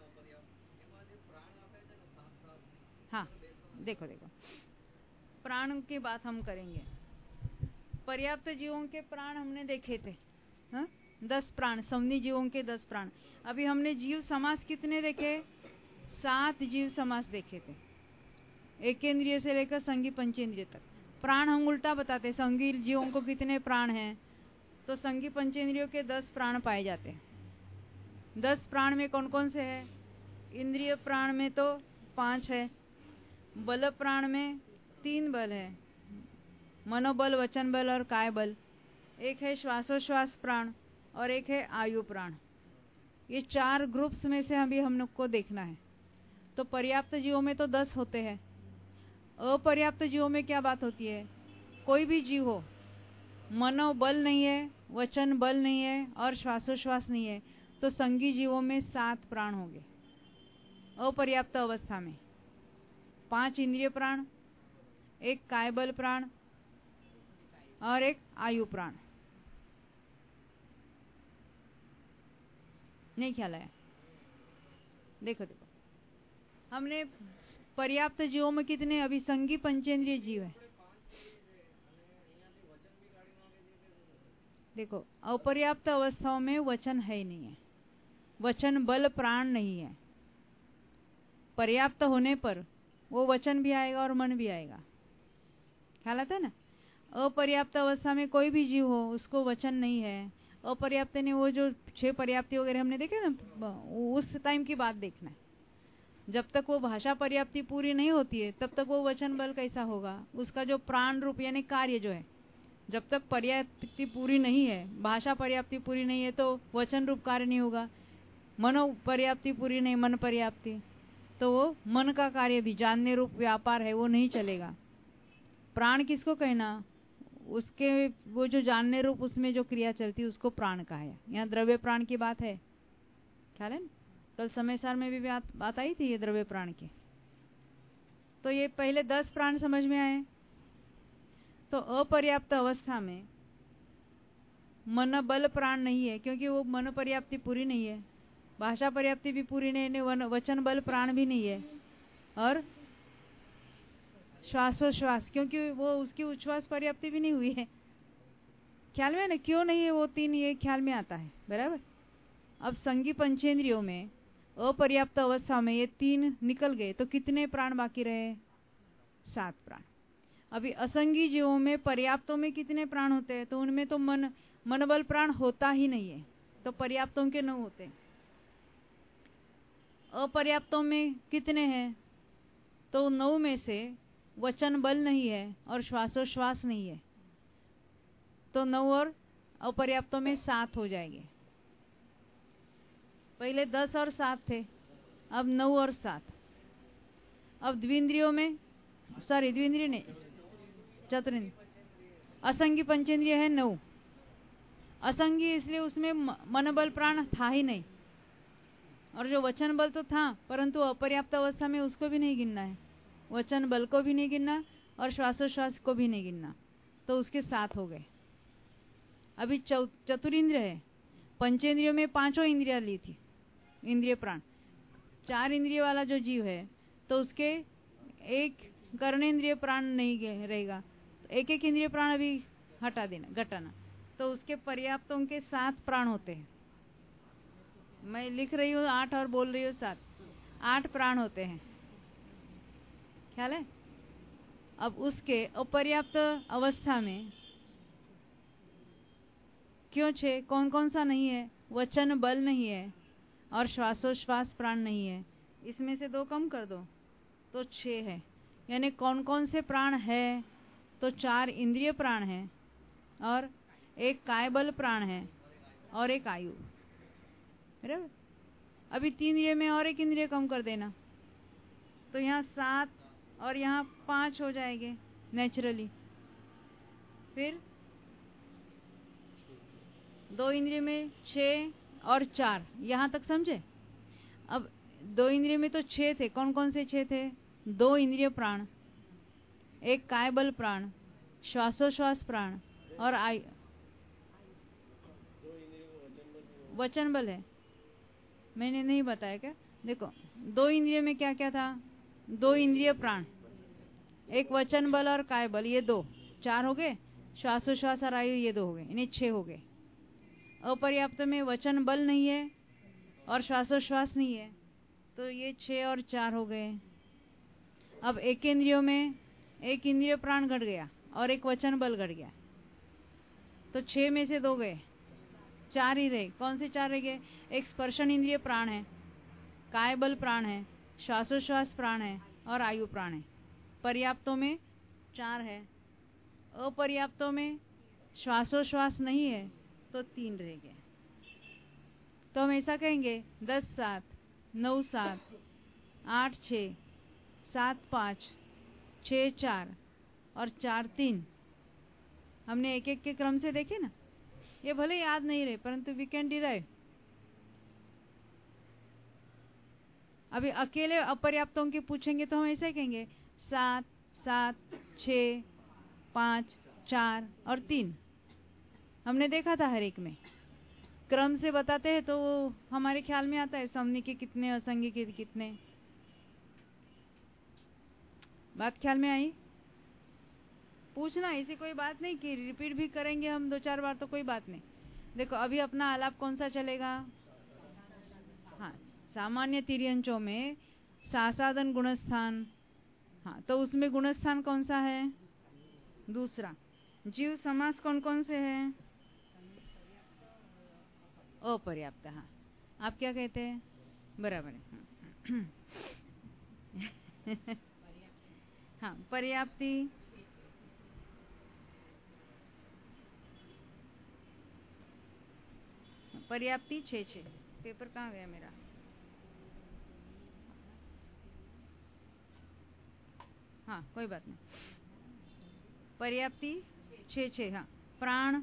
हाँ देखो देखो प्राण की बात हम करेंगे। पर्याप्त जीवों के प्राण हमने देखे थे, हाँ दस प्राण, सवनी जीवों के दस प्राण। अभी हमने जीव समास कितने देखे, सात जीव समास देखे थे, एकेंद्रिय से लेकर संगी पंचेंद्रिय तक। प्राण हम उल्टा बताते, संगी जीवों को कितने प्राण हैं, तो संगी पंचेंद्रियों के दस प्राण पाए जाते हैं। दस प्राण में कौन कौन से हैं, इंद्रिय प्राण में तो पांच है, बल प्राण में तीन बल है, मनोबल, वचन बल और काय बल। एक है श्वासोश्वास प्राण और एक है आयु प्राण। ये चार ग्रुप्स में से अभी हम लोग को देखना है। तो पर्याप्त जीवों में तो दस होते हैं। अपर्याप्त जीवों में क्या बात होती है, कोई भी जीव हो, मनोबल नहीं है, वचन बल नहीं है और श्वासोश्वास नहीं है, तो संगी जीवों में सात प्राण होंगे अपर्याप्त अवस्था में। पांच इंद्रिय प्राण, एक कायबल प्राण और एक आयु प्राण। नहीं ख्याल आया? देखो देखो हमने पर्याप्त जीवों में कितने, अभी संगी पंचेंद्रिय जीव है। देखो अपर्याप्त अवस्थाओं में वचन है ही नहीं है, वचन बल प्राण नहीं है। पर्याप्त होने पर वो वचन भी आएगा और मन भी आएगा, ख्याल आता है ना। अपर्याप्त अवस्था में कोई भी जीव हो उसको वचन नहीं है। अपर्याप्त ने वो जो छह पर्याप्ति वगैरह हमने देखे ना, उस टाइम की बात देखना है। जब तक वो भाषा पर्याप्ति पूरी नहीं होती है तब तक वो वचन बल कैसा होगा, उसका जो प्राण रूप यानी कार्य जो है, जब तक पर्याप्ति पूरी नहीं है, भाषा पर्याप्ति पूरी नहीं है तो वचन रूप कार्य नहीं होगा। मनो पर्याप्ति पूरी नहीं, मन पर्याप्ति, तो वो मन का कार्य भी जानने रूप व्यापार है वो नहीं चलेगा। प्राण किसको कहना, उसके वो जो जानने रूप उसमें जो क्रिया चलती है उसको प्राण कहा है। यहाँ द्रव्य प्राण की बात है, ख्याल है ना। कल समय सार में भी बात, बात आई थी ये द्रव्य प्राण की। तो ये पहले दस प्राण समझ में आए। तो अपर्याप्त अवस्था में मन बल प्राण नहीं है, क्योंकि वो मन पर्याप्ति पूरी नहीं है, भाषा पर्याप्ति भी पूरी नहीं है, वचन बल प्राण भी नहीं है, और श्वासोश्वास क्योंकि वो उसकी उच्छ्वास पर्याप्ति भी नहीं हुई है। ख्याल में ना, क्यों नहीं है वो तीन, ये ख्याल में आता है बराबर। अब संगी पंचेंद्रियों में अपर्याप्त अवस्था में ये तीन निकल गए तो कितने प्राण बाकी रहे, सात प्राण। अभी असंगी जीवों में पर्याप्तों में कितने प्राण होते हैं, तो उनमें तो मन मनोबल प्राण होता ही नहीं है, तो पर्याप्तों के नौ होते। अपर्याप्तों में कितने हैं, तो नौ में से वचन बल नहीं है और श्वासोश्वास नहीं है, तो नौ और अपर्याप्तों में सात हो जाएंगे। पहले दस और सात थे, अब नौ और सात। अब द्विंद्रियों में, सॉरी द्विंद्रिय नहीं, चतुरिंद्रिय, असंगी पंचेंद्रिय है नौ। असंगी इसलिए उसमें मन बल प्राण था ही नहीं, और जो वचन बल तो था परंतु अपर्याप्त अवस्था में उसको भी नहीं गिनना है, वचन बल को भी नहीं गिनना और श्वासोश्वास को भी नहीं गिनना, तो उसके सात हो गए। अभी चतुरिंद्रिय है, पंचेंद्रियों में पांचों इंद्रियां ली थी, इंद्रिय प्राण। चार इंद्रिय वाला जो जीव है तो उसके एक कर्णेंद्रिय प्राण नहीं रहेगा, तो एक एक इंद्रिय प्राण अभी हटा देना, घटाना, तो उसके पर्याप्तों के सात प्राण होते हैं। मैं लिख रही हूँ आठ और बोल रही हूँ सात, आठ प्राण होते हैं, ख्याल है। अब उसके अपर्याप्त अवस्था में क्यों छह, कौन कौन सा नहीं है? वचन बल नहीं है और श्वासोश्वास प्राण नहीं है, इसमें से दो कम कर दो तो छह है। यानी कौन कौन से प्राण है? तो चार इंद्रिय प्राण है और एक कायबल प्राण है और एक आयु, बराबर। अभी तीन इंद्रिय में और एक इंद्रिय कम कर देना, तो यहाँ सात और यहाँ पांच हो जाएंगे नेचुरली। फिर दो इंद्रिय में छह और चार, यहाँ तक समझे। अब दो इंद्रिय में तो छह थे, कौन कौन से छह थे? दो इंद्रिय प्राण, एक कायबल प्राण, श्वासोश्वास प्राण और आयु, वचन बल है। मैंने नहीं बताया क्या? देखो दो इंद्रिय में क्या क्या था? दो इंद्रिय प्राण, एक वचन बल और काय बल, ये दो, चार हो गए। श्वासोश्वास और आयु ये दो हो गए, इन्हें छह हो गए। अपर्याप्त में वचन बल नहीं है और श्वासोश्वास नहीं है, तो ये छह और चार हो गए। अब एक इंद्रियों में एक इंद्रिय प्राण घट गया और एक वचन बल घट गया, तो छह में से दो गए, चार ही रहे। कौन से चार रह गए? एक स्पर्शन इंद्रिय प्राण है, काय बल प्राण है, श्वासोश्वास प्राण है और आयु प्राण है। पर्याप्तों में चार है, अपर्याप्तों में श्वासोश्वास नहीं है, तो तीन रह गए। तो हम ऐसा कहेंगे दस सात, नौ सात, आठ छः, सात पाँच, छः चार और चार तीन। हमने एक एक के क्रम से देखे ना, ये भले याद नहीं रहे परंतु वी कैन डिराइव। अभी अकेले अपर्याप्तों के पूछेंगे तो हम ऐसे कहेंगे सात सात, छः, पाँच, चार और तीन। हमने देखा था हर एक में क्रम से बताते हैं तो हमारे ख्याल में आता है समनी के कितने, असंगी के कितने। बात ख्याल में आई? पूछना, ऐसी कोई बात नहीं कि रिपीट भी करेंगे हम दो चार बार तो कोई बात नहीं। देखो अभी अपना आलाप कौन सा चलेगा? हाँ, सामान्य तिर्यंचों में सासादन गुणस्थान, हाँ तो उसमें गुणस्थान कौन सा है? दूसरा। जीव समास कौन कौन से हैं? अपर्याप्त। हाँ, आप क्या कहते हैं? बराबर है। हाँ, पर्याप्ति, पर्याप्ति छः छः। पेपर कहाँ गया मेरा? हाँ कोई बात नहीं, पर्याप्ति छः छः। हाँ, प्राण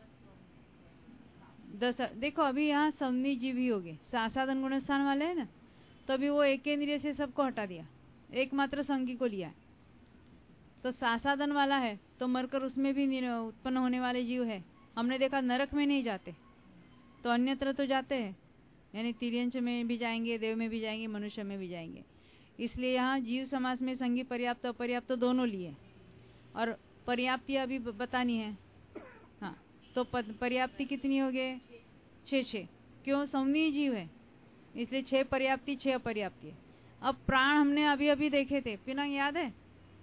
दस। देखो अभी यहाँ समनी जीव ही हो गए, सासादन गुणस्थान वाले है ना, तो अभी वो एक इंद्रिय से सबको हटा दिया, एकमात्र संगी को लिया। तो सासादन वाला है तो मरकर उसमें भी उत्पन्न होने वाले जीव है। हमने देखा नरक में नहीं जाते तो अन्यत्र तो जाते हैं, यानी तिर्यंच में भी जाएंगे, देव में भी जाएंगे, मनुष्य में भी जाएंगे। इसलिए यहाँ जीव समास में संगी पर्याप्त अपर्याप्त तो दोनों लिए, और पर्याप्ति अभी बतानी है। हाँ, तो पर्याप्ति कितनी हो गए? छः छः। क्यों? सौम्य जीव है इसलिए छः पर्याप्ति छः अपर्याप्ति है। अब प्राण हमने अभी अभी देखे थे, पिनांग याद है?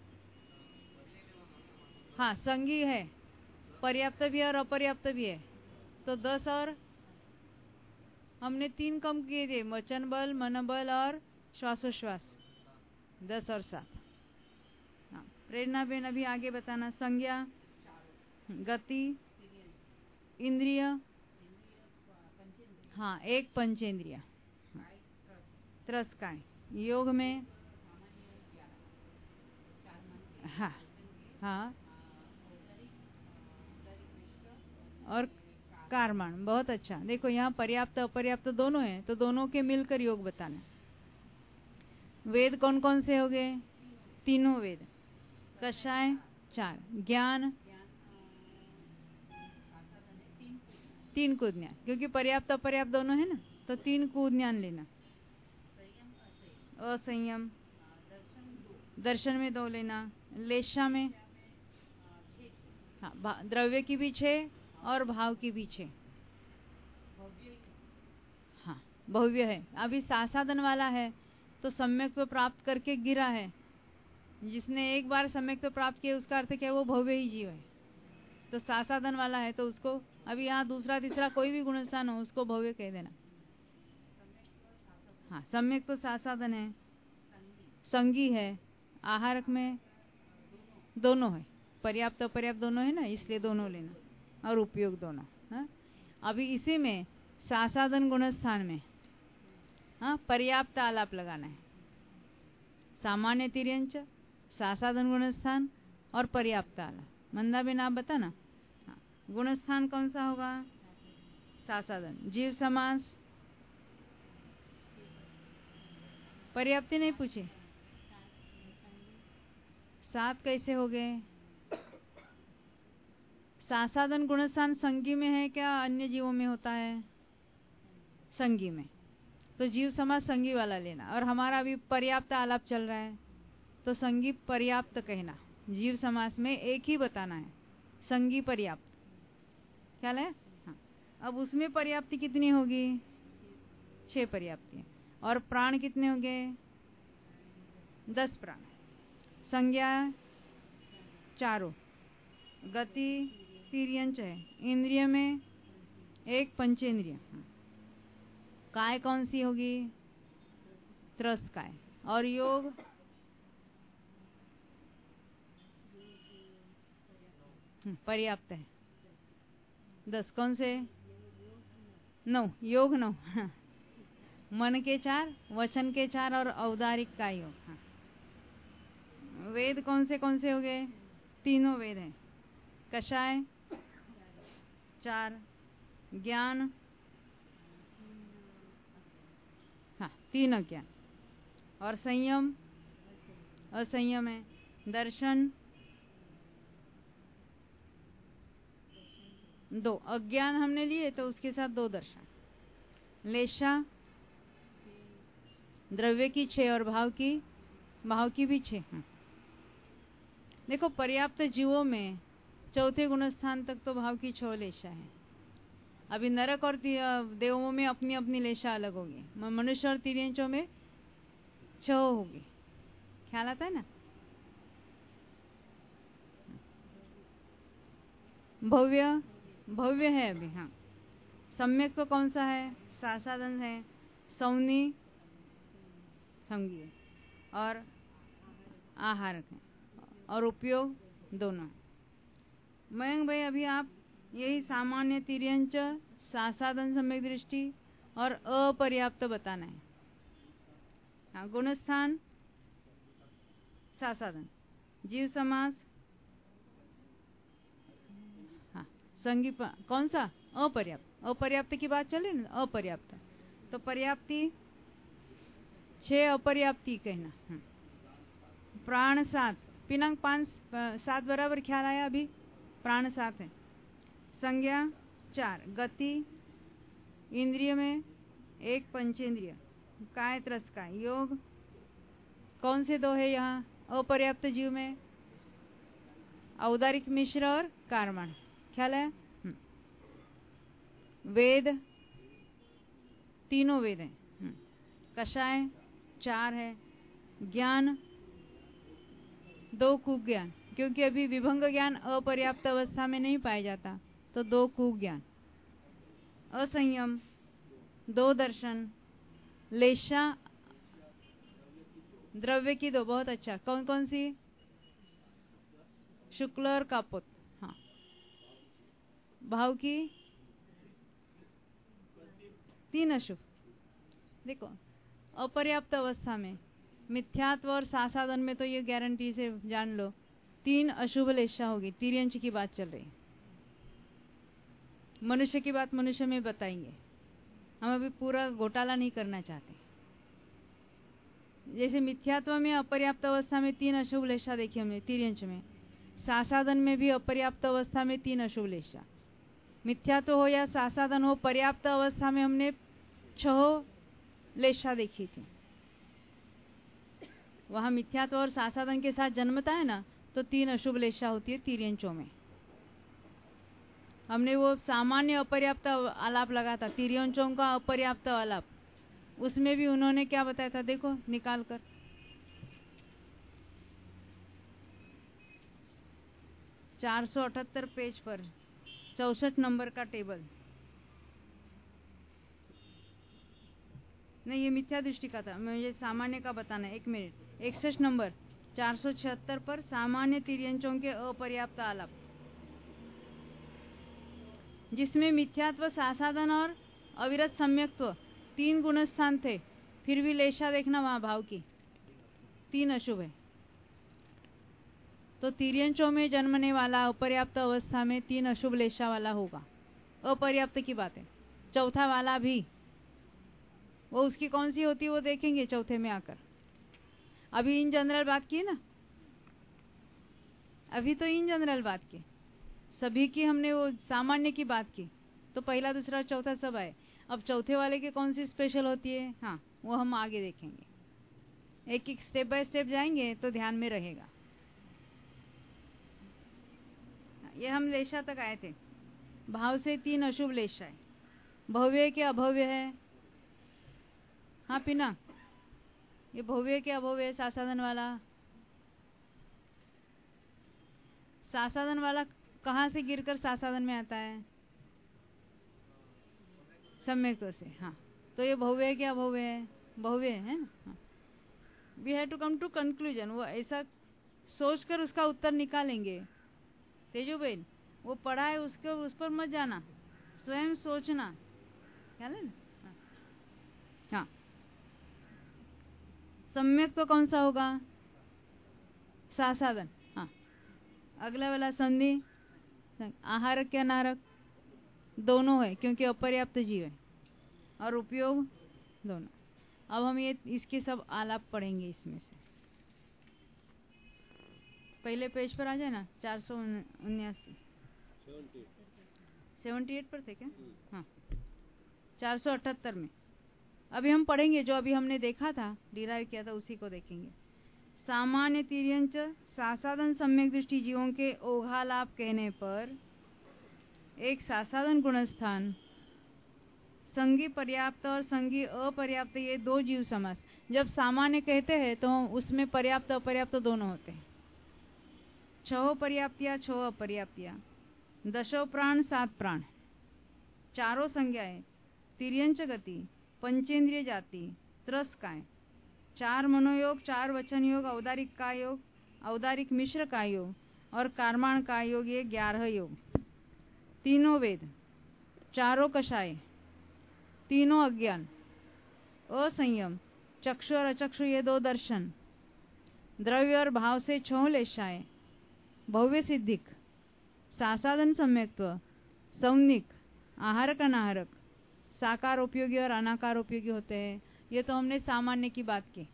हाँ, संगी है, पर्याप्त भी है और अपर्याप्त भी है, तो दस और हमने तीन कम किए थे, वचन बल, मन बल और श्वासोश्वास, दस और सात। हाँ, प्रेरणा बेन अभी आगे बताना। संज्ञा, गति, इंद्रिय, हाँ एक पंचेंद्रिय, त्रस्काय योग में हाँ हाँ और कारमान। बहुत अच्छा। देखो यहाँ पर्याप्त अपर्याप्त दोनों हैं, तो दोनों के मिलकर योग बताना। वेद कौन कौन से हो गए? तीनों वेद। कषाय चार, ज्ञान तीन कूद ज्ञान, क्योंकि पर्याप्त अपर्याप्त दोनों है ना, तो तीन कूद ज्ञान लेना। असंयम दर्शन में दो लेना, लेशा में हाँ द्रव्य की भी छह और भाव की भी छह। हाँ भव्य है। अभी सासादन वाला है तो सम्यक तो प्राप्त करके गिरा है। जिसने एक बार सम्यक तो प्राप्त किया उसका अर्थ क्या है? वो भव्य ही जीव है। तो सासादन वाला है तो उसको अभी यहाँ दूसरा तीसरा कोई भी गुणस्थान हो उसको भव्य कह देना। हाँ सम्यक तो सासादन है, संगी है, आहारक में दोनों है, पर्याप्त अपर्याप्त दोनों है ना, इसलिए दोनों लेना और उपयोग दोनों। हाँ अभी इसी में सासादन गुणस्थान में हाँ पर्याप्त आलाप लगाना है। सामान्य तिर्यंच, सासादन गुणस्थान और पर्याप्त आलाप। मंदा बिन आप बताना। हाँ गुणस्थान कौन सा होगा? सासादन। जीव समास पर्याप्ति नहीं पूछे, सात कैसे हो गए? सासादन गुणस्थान संगी में है क्या अन्य जीवों में होता है? संगी में। तो जीव समास संगी वाला लेना। और हमारा अभी पर्याप्त आलाप चल रहा है तो संगी पर्याप्त कहना। जीव समास में एक ही बताना है, संगी पर्याप्त। ख्याल है? हाँ। अब उसमें पर्याप्ति कितनी होगी? छह पर्याप्ति। और प्राण कितने होंगे? दस प्राण। संज्ञा चारों, गति तिर्यंच है, इंद्रिय में एक पंचेंद्रिय। काय कौन सी होगी? त्रस्काय। और योग पर्याप्त है। दस कौन से? नौ। योग नौ। मन के चार, वचन के चार और औदारिक का योग। हाँ। वेद कौन से कौन से हो गए? तीनों वेद हैं। कषाय चार, ज्ञान हाँ तीन अज्ञान, और संयम असंयम है, दर्शन दो, अज्ञान हमने लिए तो उसके साथ दो दर्शन, लेशा द्रव्य की छह और भाव की भाव की भी छह। देखो पर्याप्त जीवों में चौथे गुणस्थान तक तो भाव की छह लेशा है। अभी नरक और देवों में अपनी अपनी लेशा अलग होगी। मनुष्य और तिर्यंचों में छह होगी। ख्याल आता है ना? भव्य भव्य है अभी। हाँ सम्यक तो कौन सा है? सासादन है, सौनी संगी और आहारक है, और उपयोग दोनों। मयंक भाई अभी आप यही सामान्य तिर्यंच, सासादन सम्यक दृष्टि और अपर्याप्त बताना है। हाँ गुणस्थान सासादन, जीव समास हाँ संगी कौन सा? अपर्याप्त। अपर्याप्त की बात चल रही ना, अपर्याप्त। तो पर्याप्ति छह, अपर्याप्ति कहना। प्राण सात, पिनांग पांच सात बराबर ख्याल आया? अभी प्राण सात है, संज्ञा चार, गति इंद्रिय में एक पंचेंद्रिय, काय त्रस्काय, योग कौन से दो है यहाँ? अपर्याप्त जीव में औदारिक मिश्र और कारमण। ख्याल है? वेद तीनों वेद हैं। कषाय चार है, ज्ञान दो कुग ज्ञान, क्योंकि अभी विभंग ज्ञान अपर्याप्त अवस्था में नहीं पाया जाता, तो दो कुग ज्ञान, असंयम दो दर्शन, लेशा द्रव्य की दो। बहुत अच्छा। कौन कौन सी? शुक्ल और कापोत। हाँ भाव की तीन अशुभ। देखो अपर्याप्त अवस्था में, मिथ्यात्व और सासादन में तो ये गारंटी से जान लो तीन अशुभ लेशा होगी। तिर्यंच की बात चल रही, मनुष्य की बात मनुष्य में बताएंगे, हम अभी पूरा घोटाला नहीं करना चाहते। जैसे मिथ्यात्व में अपर्याप्त अवस्था में तीन अशुभ लेशा देखी हमने तिर्यंच में, सासादन में भी अपर्याप्त अवस्था में तीन अशुभ लेशा। मिथ्यात्व हो या सासादन हो, पर्याप्त अवस्था में हमने छह लेशा देखी थी। वहां मिथ्यात्व और सासादन के साथ जन्मता है ना, तो तीन अशुभ लेशा होती है तिर्यंचों में। हमने वो सामान्य अपर्याप्त आलाप लगा था, तिर्यंचों का अपर्याप्त आलाप, उसमें भी उन्होंने क्या बताया था देखो निकाल कर, चार सौ अठहत्तर पेज पर चौसठ नंबर का टेबल। नहीं, ये मिथ्या दृष्टि का था, मुझे सामान्य का बताना है। एक मिनट, इकसठ नंबर चार सौ छिहत्तर पर सामान्य तिर्यंचों के अपर्याप्त आलाप, जिसमें मिथ्यात्व, सासादन और अविरत सम्यक्त्व तीन गुणस्थान थे, फिर भी लेशा देखना वहां भाव की तीन अशुभ है। तो तिर्यंचों में जन्मने वाला अपर्याप्त अवस्था में तीन अशुभ लेशा वाला होगा, अपर्याप्त की बात है। चौथा वाला भी, वो उसकी कौन सी होती है वो देखेंगे चौथे में आकर। अभी इन जनरल बात की ना, अभी तो इन जनरल बात की, सभी की हमने वो सामान्य की बात की, तो पहला दूसरा चौथा सब आए। अब चौथे वाले की कौन सी स्पेशल होती है, हाँ वो हम आगे देखेंगे, एक एक स्टेप बाय स्टेप जाएंगे तो ध्यान में रहेगा। ये हम लेशा तक आए थे, भाव से तीन अशुभ लेशा है, भव्य के अभव्य है। हाँ पीना, ये भव्य के अभव्य है सासादन वाला। सासादन वाला कहाँ से गिरकर सासादन में आता है, सम्यक्त्व से। हाँ, तो ये भव्य है क्या भव्य है, भव्य है ना। We have to come to conclusion, वो ऐसा सोचकर उसका उत्तर निकालेंगे। तेजू बहन, वो पढ़ा है उसके उस पर मत जाना, स्वयं सोचना, ख्याल है ना। हाँ, हाँ। सम्यक्त्व कौन सा होगा, सासादन। हाँ, अगला वाला संधि, आहारक के अनारक दोनों है, क्योंकि अपर्याप्त जीव है, और उपयोग दोनों। अब हम ये इसके सब आलाप पढ़ेंगे इसमें से। पहले पेज पर आ जाए ना, चार सौ उन्यासी सेवेंटी एट पर थे क्या, हाँ चार सौ अठहत्तर में। अभी हम पढ़ेंगे जो अभी हमने देखा था, डिराइव किया था, उसी को देखेंगे। सामान्य तिर्यंच सासादन सम्यक दृष्टि जीवों के ओघालाप कहने पर एक सासादन गुणस्थान, संगी पर्याप्त और संगी अपर्याप्त, ये दो जीव समास। जब सामान्य कहते हैं तो उसमें पर्याप्त अपर्याप्त दोनों होते हैं। छह पर्याप्तिया, छह अपर्याप्तिया, दशो प्राण, सात प्राण, चारों संज्ञाएं, तिर्यंच गति, पंचेंद्रिय जाति, त्रस काय, चार मनोयोग, चार वचन योग, औदारिक काय योग, औदारिक मिश्र काय योग और कार्माण काय योग, ये ग्यारह योग। तीनों वेद, चारों कषाय, तीनों अज्ञान, असंयम, चक्षु और अचक्षु ये दो दर्शन, द्रव्य और भाव से छह लेशाएं, भव्य सिद्धिक, सासादन सम्यक्त्व, सौनिक, आहारक अनाहारक, साकार उपयोगी और अनाकार उपयोगी होते हैं। ये तो हमने सामान्य की बात की।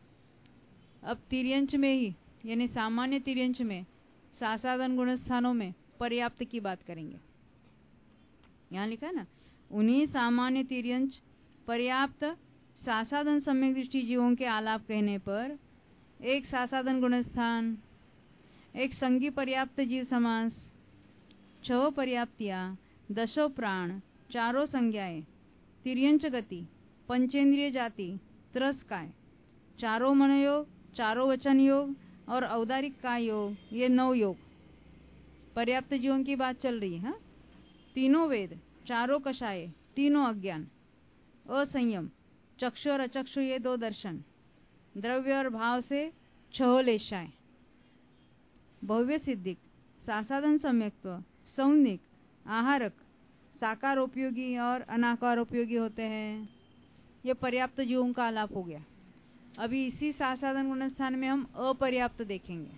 अब तिर्यंच में ही, यानी सामान्य तिर्यंच में सासादन गुणस्थानों में पर्याप्त की बात करेंगे। यहाँ लिखा है ना, उन्हीं सामान्य तिर्यंच पर्याप्त सासादन सम्यक दृष्टि जीवों के आलाप कहने पर एक सासादन गुणस्थान, एक संगी पर्याप्त जीव समास, छह पर्याप्तियां, दशो प्राण, चारों संज्ञाएं, तिर्यंच गति, पंचेंद्रिय जाति, त्रस काय, चारों मनोयोग, चारों वचन योग और औदारिक काय योग, ये नौ योग पर्याप्त जीवों की बात चल रही है। तीनों वेद, चारों कषाय, तीनों अज्ञान, असंयम, चक्षु और अचक्षु ये दो दर्शन, द्रव्य और भाव से छह लेशाएं, भव्य सिद्धिक, सासादन सम्यक्त्व, सौनिक, आहारक, साकार उपयोगी और अनाकार उपयोगी होते हैं। ये पर्याप्त जीवों का आलाप हो गया। अभी इसी सासाधन गुणस्थान में हम अपर्याप्त देखेंगे।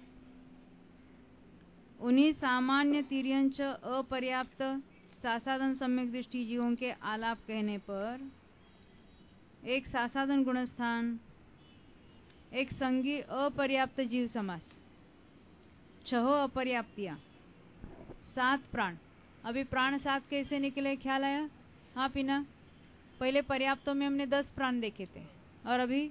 उन्हीं सामान्य तिर्यंच अपर्याप्त सासाधन सम्यक दृष्टि जीवों के आलाप कहने पर एक सासाधन गुणस्थान, एक संगी अपर्याप्त जीव समास, छह अपर्याप्तियां, सात प्राण। अभी प्राण सात कैसे निकले, ख्याल आया? हाँ पीना, पहले पर्याप्तों में हमने दस प्राण देखे थे और अभी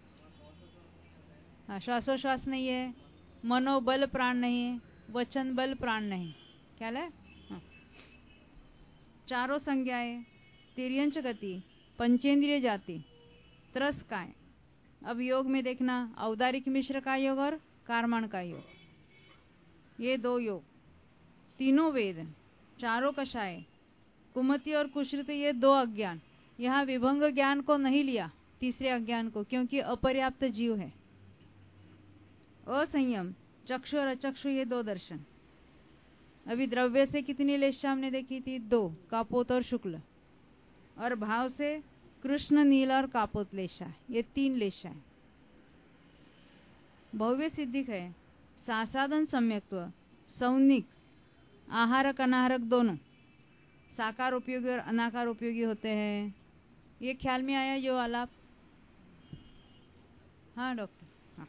हाँ श्वासोश्वास नहीं है, मनोबल प्राण नहीं है, वचन बल प्राण नहीं, ख्याल है? हाँ। चारों संज्ञाएं, तिर्यंच गति, पंचेंद्रिय जाति, त्रस काय। अब योग में देखना, औदारिक मिश्र का योग और कारमान का योग, ये दो योग, तीनों वेद, चारों कषाय, कुमति और कुश्रुति, ये दो अज्ञान। यहाँ विभंग ज्ञान को नहीं लिया, तीसरे अज्ञान को, क्योंकि अपर्याप्त जीव है। असंयम, चक्षु और अचक्षु, ये दो दर्शन। अभी द्रव्य से कितनी लेशा हमने देखी थी? दो, कापोत और शुक्ल। और भाव से कृष्ण, नील और कापोत लेशा, ये तीन लेशा है। भव्य सिद्धिक है, सासाधन सम्यक्त्व, सौनिक, आहारक अनाहारक दोनों साकार उपयोगी और अनाकार उपयोगी होते हैं। ये ख्याल में आया जो आलाप? हाँ डॉक्टर, हाँ।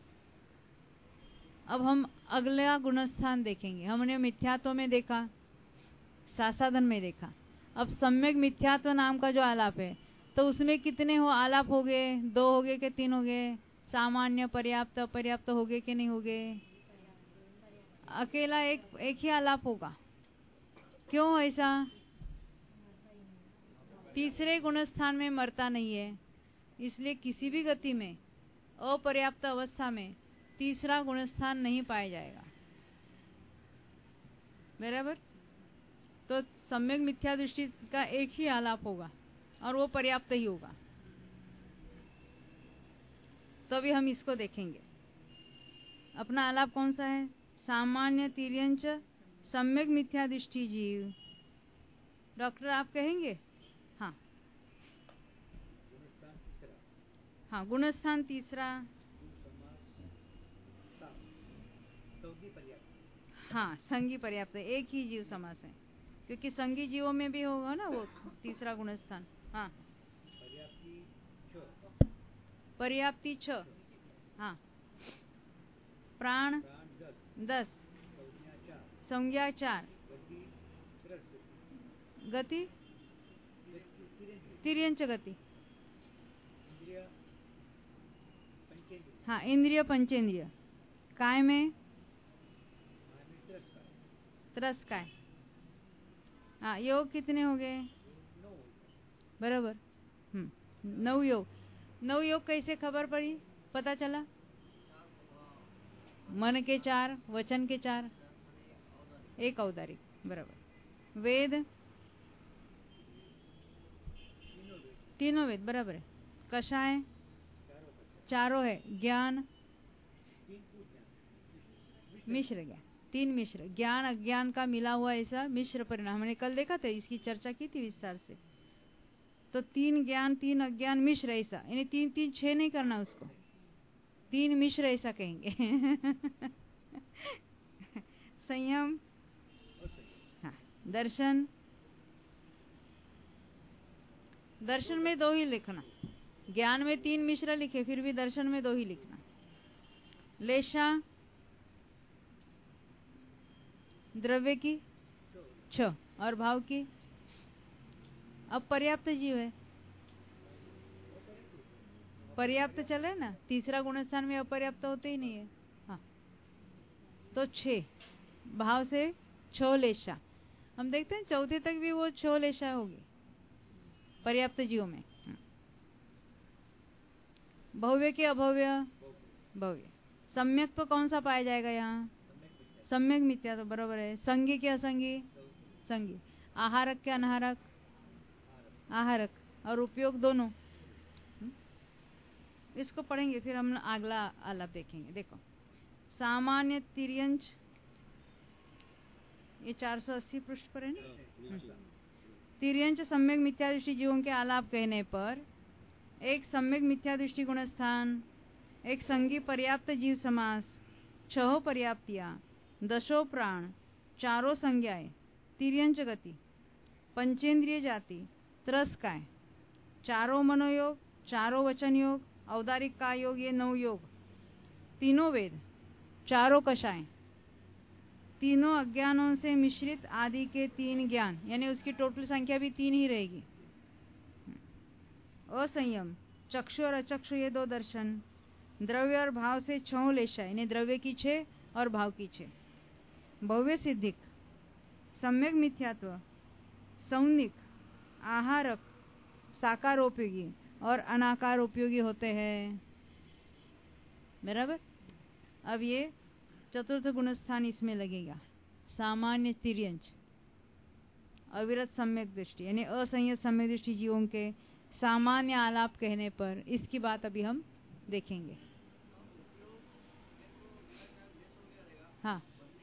अब हम अगला गुणस्थान देखेंगे। हमने मिथ्यात्व में देखा, सासाधन में देखा। अब सम्यक मिथ्यात्व नाम का जो आलाप है, तो उसमें कितने हो आलाप हो गए? दो हो गए कि तीन हो गए? सामान्य, पर्याप्त, अपर्याप्त हो गए कि नहीं हो गए? अकेला एक एक ही आलाप होगा। क्यों ऐसा? तीसरे गुणस्थान में मरता नहीं है, इसलिए किसी भी गति में अपर्याप्त अवस्था में तीसरा गुणस्थान नहीं पाया जाएगा। बराबर? तो सम्यक मिथ्या दृष्टि का एक ही आलाप होगा और वो पर्याप्त ही होगा। तो अभी हम इसको देखेंगे। अपना आलाप कौन सा है? सामान्य तिर्यंच सम्यक मिथ्या दृष्टि जीव। डॉक्टर आप कहेंगे? हाँ हाँ, गुणस्थान तीसरा, हाँ संगी पर्याप्त, एक ही जीव समास है, क्योंकि संगी जीवों में भी होगा ना वो तीसरा गुणस्थान। हाँ पर्याप्ति छ, हाँ प्राण दस, संज्ञा चार, गति तिर्यंच गति, हाँ इंद्रिय पंचेंद्रिय, काय में त्रस काय। हाँ योग कितने हो गए? बराबर, हम्म नौ योग। नौ योग कैसे खबर पड़ी, पता चला? मन के चार, वचन के चार, एक औदारिक, बराबर। वेद तीनों वेद, बराबर है। कषाय चारों है। ज्ञान मिश्र ज्ञान, तीन मिश्र, ज्ञान अज्ञान का मिला हुआ ऐसा मिश्र परिणाम, हमने कल देखा था, इसकी चर्चा की थी विस्तार से। तो तीन ज्ञान तीन अज्ञान मिश्र ऐसा, यानी तीन तीन छह नहीं करना उसको, तीन मिश्र ऐसा कहेंगे। संयम, हाँ दर्शन, दर्शन में दो ही लिखना, ज्ञान में तीन मिश्र लिखे फिर भी दर्शन में दो ही लिखना। लेशा द्रव्य की छ और भाव की। अब पर्याप्त जीव है, पर्याप्त चले ना, तीसरा गुणस्थान में अपर्याप्त होते ही नहीं है। हाँ तो छह, भाव से छो लेशा। हम देखते हैं चौथे तक भी वो छो लेशा होगी पर्याप्त जीवों में। भव्य के अभव्य, भव्य। सम्यक तो कौन सा पाया जाएगा यहाँ? सम्यक मिथ्या, तो बराबर है। संगी के असंगी, संगी। आहारक के अनाहारक, आहारक। और उपयोग दोनों। इसको पढ़ेंगे फिर हम अगला आलाप देखेंगे। देखो सामान्य तिर्यंच, ये चार सौ अस्सी पृष्ठ पर है ना। तिर्यंच सम्यक मिथ्या दृष्टि जीवों के आलाप कहने पर एक सम्यक मिथ्या दृष्टि गुण स्थान, एक संगी पर्याप्त जीव समास, छहो पर्याप्तियां, दशो प्राण, चारों संज्ञाएं, तिर्यंच गति, पंचेंद्रिय जाति, त्रस काय, चारों मनोयोग, चारों वचन योग, औदारिक काय योग, ये नौ योग, तीनों वेद, चारों कषाय, तीनों अज्ञानों से मिश्रित आदि के तीन ज्ञान, यानी उसकी टोटल संख्या भी तीन ही रहेगी। असंयम, चक्षु और अचक्षु ये दो दर्शन, द्रव्य और भाव से छह लेशा, यानी द्रव्य की छह और भाव की छह। भव्य सिद्धिक, सम्यक मिथ्यात्व, सौनिक, आहारक, साकारोपयोगी और अनाकार उपयोगी होते हैं। बराबर। अब ये चतुर्थ गुणस्थान इसमें लगेगा। सामान्य तिर्यंच, अविरत सम्यक दृष्टि, यानी असंयत सम्यक दृष्टि जीवों के सामान्य आलाप कहने पर इसकी बात अभी हम देखेंगे। हाँ,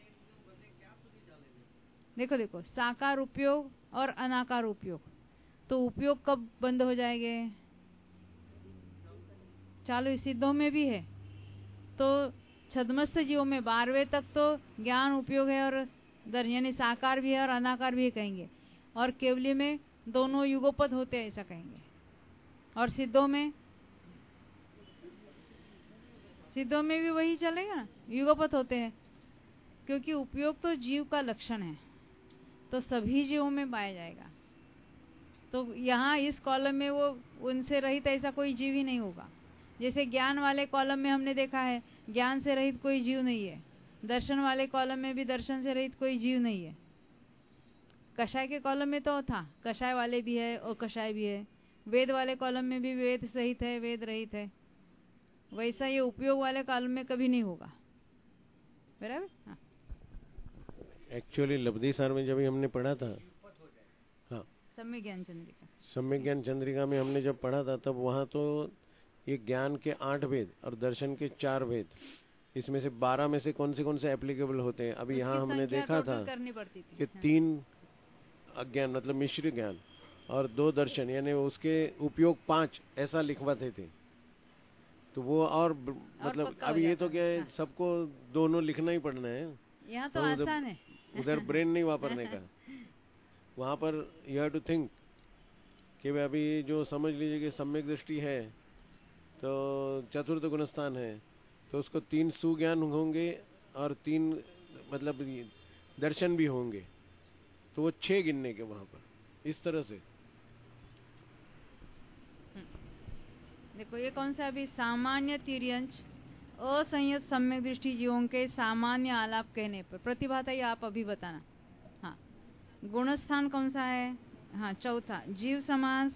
देखो देखो, साकार उपयोग और अनाकार उपयोग, तो उपयोग कब बंद हो जाएंगे? चालू सिद्धों में भी है, तो छद्मस्थ जीवों में बारहवें तक तो ज्ञान उपयोग है और दर्शन, यानी साकार भी है और अनाकार भी है कहेंगे, और केवली में दोनों युगोपद होते हैं ऐसा कहेंगे। और सिद्धों में, सिद्धों में भी वही चलेगा ना, युगोपद होते हैं, क्योंकि उपयोग तो जीव का लक्षण है, तो सभी जीवों में पाया जाएगा। तो यहाँ इस कॉलम में वो उनसे रहित ऐसा कोई जीव ही नहीं होगा। जैसे ज्ञान वाले कॉलम में हमने देखा है ज्ञान से रहित कोई जीव नहीं है, दर्शन वाले कॉलम में भी दर्शन से रहित कोई जीव नहीं है। कषाय के कॉलम में तो था, कषाय वाले भी है और कषाय भी है। वेद वाले कॉलम में भी वेद सहित है, वेद रहित है। वैसा ये उपयोग वाले कॉलम में कभी नहीं होगा। बराबर। हाँ, एक्चुअली लब्धि सार में जब हमने पढ़ा था, हाँ, सम्यक ज्ञान चंद्रिका, सम्यक ज्ञान चंद्रिका में हमने जब पढ़ा था, तब वहाँ तो ये ज्ञान के आठ वेद और दर्शन के चार वेद, इसमें से बारह में से कौन से कौन से एप्लीकेबल होते हैं। अभी यहाँ हमने देखा था कि तीन अज्ञान मतलब मिश्र ज्ञान और दो दर्शन, यानी उसके उपयोग पांच ऐसा लिखवाते थे। तो वो और मतलब अब ये तो क्या है, सबको दोनों लिखना ही पड़ना है। यहाँ तो आसान है, उधर ब्रेन नहीं वापरने का। वहाँ पर यू हैव टू थिंक कि अभी जो समझ लीजिए कि सम्यक दृष्टि है तो चतुर्थ गुणस्थान है, तो उसको तीन सुज्ञान होंगे और तीन मतलब दर्शन भी होंगे, तो वो छह गिनने के वहां पर इस तरह से। देखो ये कौन सा अभी सामान्य तिर्यंच असंयत सम्यक दृष्टि जीवों के सामान्य आलाप कहने पर प्रतिभाता, ही आप अभी बताना। हाँ, गुणस्थान कौन सा है? हाँ, चौथा जीव समास।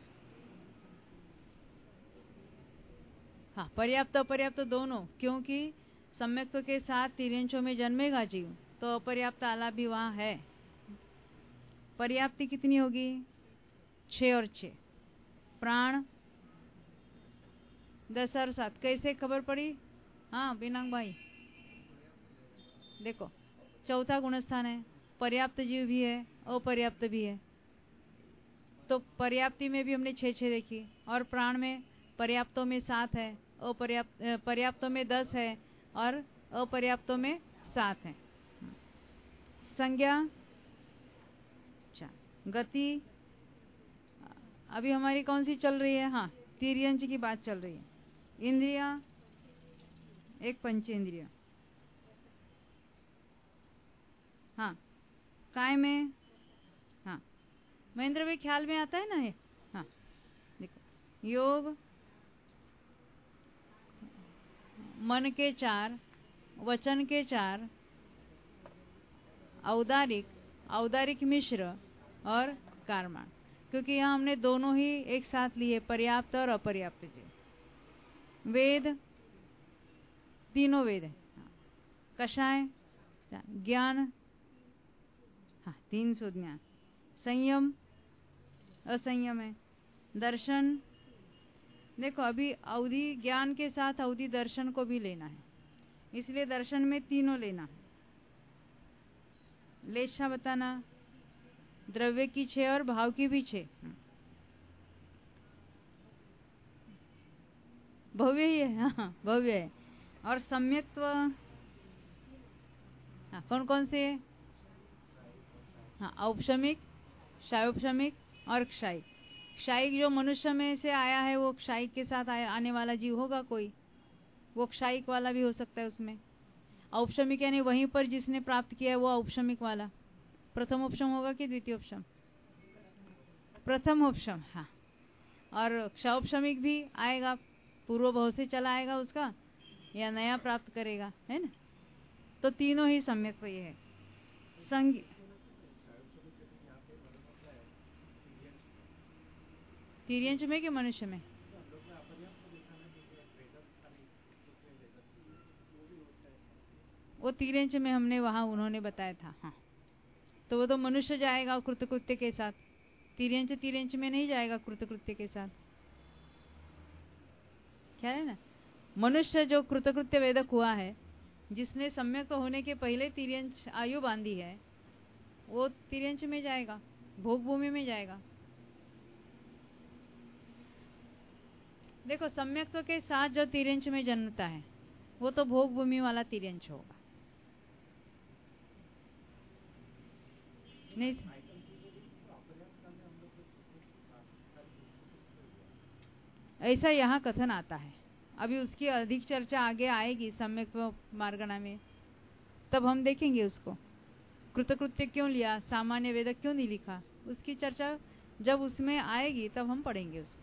हाँ, पर्याप्त अपर्याप्त दोनों, क्योंकि सम्यक्त्व के साथ तिर्यंचों में जन्मेगा जीव, तो अपर्याप्त आलाप भी वहां है। पर्याप्ति कितनी होगी? छह और छह। प्राण दस और सात। कैसे खबर पड़ी? हाँ बिनांग भाई, देखो चौथा गुणस्थान है, पर्याप्त जीव भी है अपर्याप्त भी है, तो पर्याप्ति में भी हमने छह छह देखी, और प्राण में पर्याप्तों में सात है, अपर्याप्त पर्याप्तों में दस है और अपर्याप्तों में सात है। संज्ञा, अच्छा, गति अभी हमारी कौन सी चल रही है? हाँ, तिर्यंच की बात चल रही है। इंद्रिया, एक पंचेंद्रिय। हाँ, काय में, हाँ महेंद्र भाई ख्याल में आता है ना ये? हाँ देखो, योग मन के चार, वचन के चार, औदारिक, औदारिक मिश्र और कारमान, क्योंकि यहाँ हमने दोनों ही एक साथ लिए, पर्याप्त और अपर्याप्त जी। वेद, तीनों वेद है। कषाय, ज्ञान, हाँ तीन सौ ज्ञान। संयम, असंयम है। दर्शन, देखो अभी अवधि ज्ञान के साथ अवधि दर्शन को भी लेना है, इसलिए दर्शन में तीनों लेना है। लेशा बताना, द्रव्य की छह और भाव की भी छह। भव्य ही है, हाँ भव्य है। और सम्यक्त्व हाँ, कौन कौन से है? हाँ, औपशमिक, क्षायोपशमिक और क्षायिक। क्षायिक जो मनुष्य में से आया है वो क्षायिक के साथ आया, आने वाला जीव होगा कोई, वो क्षायिक वाला भी हो सकता है उसमें। औपशमिक यानी वहीं पर जिसने प्राप्त किया है वो औपशमिक वाला। प्रथम उपशम होगा कि द्वितीय उपशम? प्रथम उपशम, हाँ। और क्षौपशमिक भी आएगा, पूर्व भाव से चला आएगा उसका, या नया प्राप्त करेगा, है ना। तो तीनों ही सम्यक ये है। संग तिर्यंच में कि मनुष्य में? वो तिर्यंच में हमने वहां उन्होंने बताया था, हाँ। तो वो तो मनुष्य जाएगा कृतकृत्य के साथ, तिर्यंच तिर्यंच में नहीं जाएगा कृतकृत्य के साथ, क्या है ना। मनुष्य जो कृतकृत्य वेदक हुआ है, जिसने सम्यक होने के पहले तिर्यंच आयु बांधी है, वो तिर्यंच में जाएगा, भोग भूमि में जाएगा। देखो, सम्यक्त्व के साथ जो तिर्यंच में जन्मता है वो तो भोग भूमि वाला तिर्यंच होगा, नहीं? ऐसा यहाँ कथन आता है। अभी उसकी अधिक चर्चा आगे आएगी सम्यक्त्व मार्गणा में, तब हम देखेंगे उसको। कृतकृत्य क्यों लिया, सामान्य वेदक क्यों नहीं लिखा, उसकी चर्चा जब उसमें आएगी तब हम पढ़ेंगे उसको।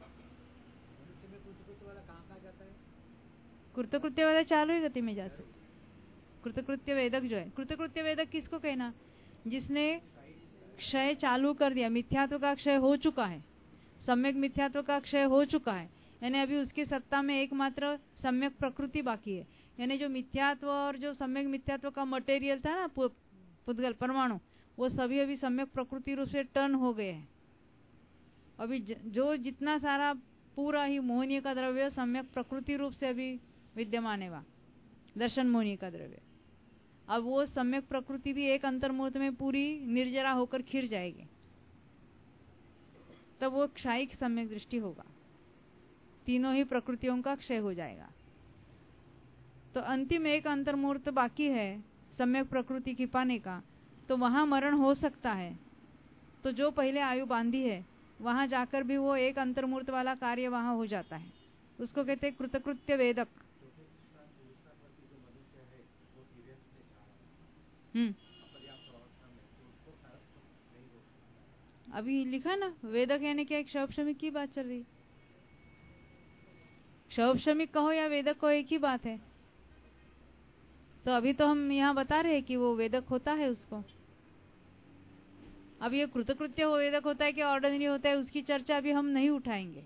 कृतकृत्य वाला चालू ही गति में जा सकते। कृतकृत्य वेदक जो है, कृतकृत्य वेदक किसको कहना? जिसने क्षय चालू कर दिया, मिथ्यात्व का क्षय हो चुका है, सम्यक मिथ्यात्व का क्षय हो चुका है, यानी अभी उसकी सत्ता में एकमात्र सम्यक प्रकृति बाकी है। यानी जो मिथ्यात्व और जो सम्यक मिथ्यात्व का मटेरियल था ना, पुद्गल परमाणु, वो सभी अभी सम्यक प्रकृति रूप से टर्न हो गए हैं। अभी जो जितना सारा पूरा ही मोहनीय का द्रव्य सम्यक प्रकृति रूप से अभी विद्यमान है, वहाँ दर्शन मोहनीय का द्रव्य। अब वो सम्यक प्रकृति भी एक अंतर्मुहूर्त में पूरी निर्जरा होकर खिर जाएगी, तब वो क्षायिक सम्यक दृष्टि होगा, तीनों ही प्रकृतियों का क्षय हो जाएगा। तो अंतिम एक अंतर्मुहूर्त बाकी है सम्यक प्रकृति की पाने का, तो वहां मरण हो सकता है। तो जो पहले आयु बांधी है वहां जाकर भी वो एक अंतर्मुहूर्त वाला कार्य वहां हो जाता है, उसको कहते हैं कृतकृत्य वेदक। हम्म अभी लिखा ना, वेदक यानी क्या, एक क्षौपशमिक की बात चल रही। क्षौपशमिक कहो या वेदक कहो एक ही बात है। तो अभी तो हम यहाँ बता रहे हैं कि वो वेदक होता है उसको। अब ये कृतकृत्य हो वेदक होता है कि ऑर्डिनरी होता है, उसकी चर्चा अभी हम नहीं उठाएंगे।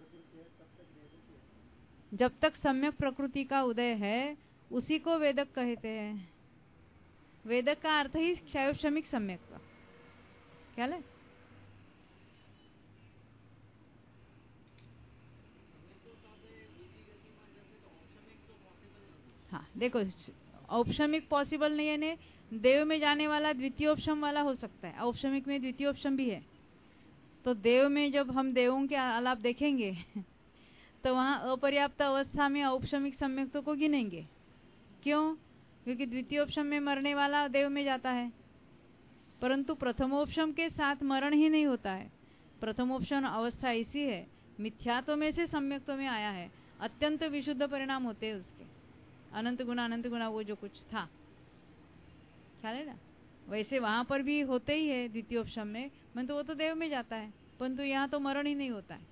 जब तक सम्यक प्रकृति का उदय है उसी को वेदक कहते हैं। वेदक का अर्थ ही क्षयोपशमिक सम्यक का, क्या है? हाँ देखो, औपशमिक पॉसिबल नहीं है ने देव में जाने वाला द्वितीयोपशम वाला हो सकता है, औपशमिक में द्वितीयोपशम भी है। तो देव में जब हम देवों के आलाप देखेंगे तो वहां अपर्याप्त अवस्था में औपशमिक सम्यक्तों को गिनेंगे। क्यों? क्योंकि द्वितीयोपशम में मरने वाला देव में जाता है, परंतु प्रथमोपशम के साथ मरण ही नहीं होता है। प्रथमोपशम अवस्था ऐसी है, मिथ्यात्व में से सम्यक्तों में आया है, अत्यंत विशुद्ध परिणाम होते हैं उसके, अनंत गुना अनंत गुना वो जो कुछ था, ख्याल है ना। वैसे वहां पर भी होते ही है द्वितीयोपशम में, परंतु वो तो देव में जाता है, परंतु यहाँ तो मरण ही नहीं होता है।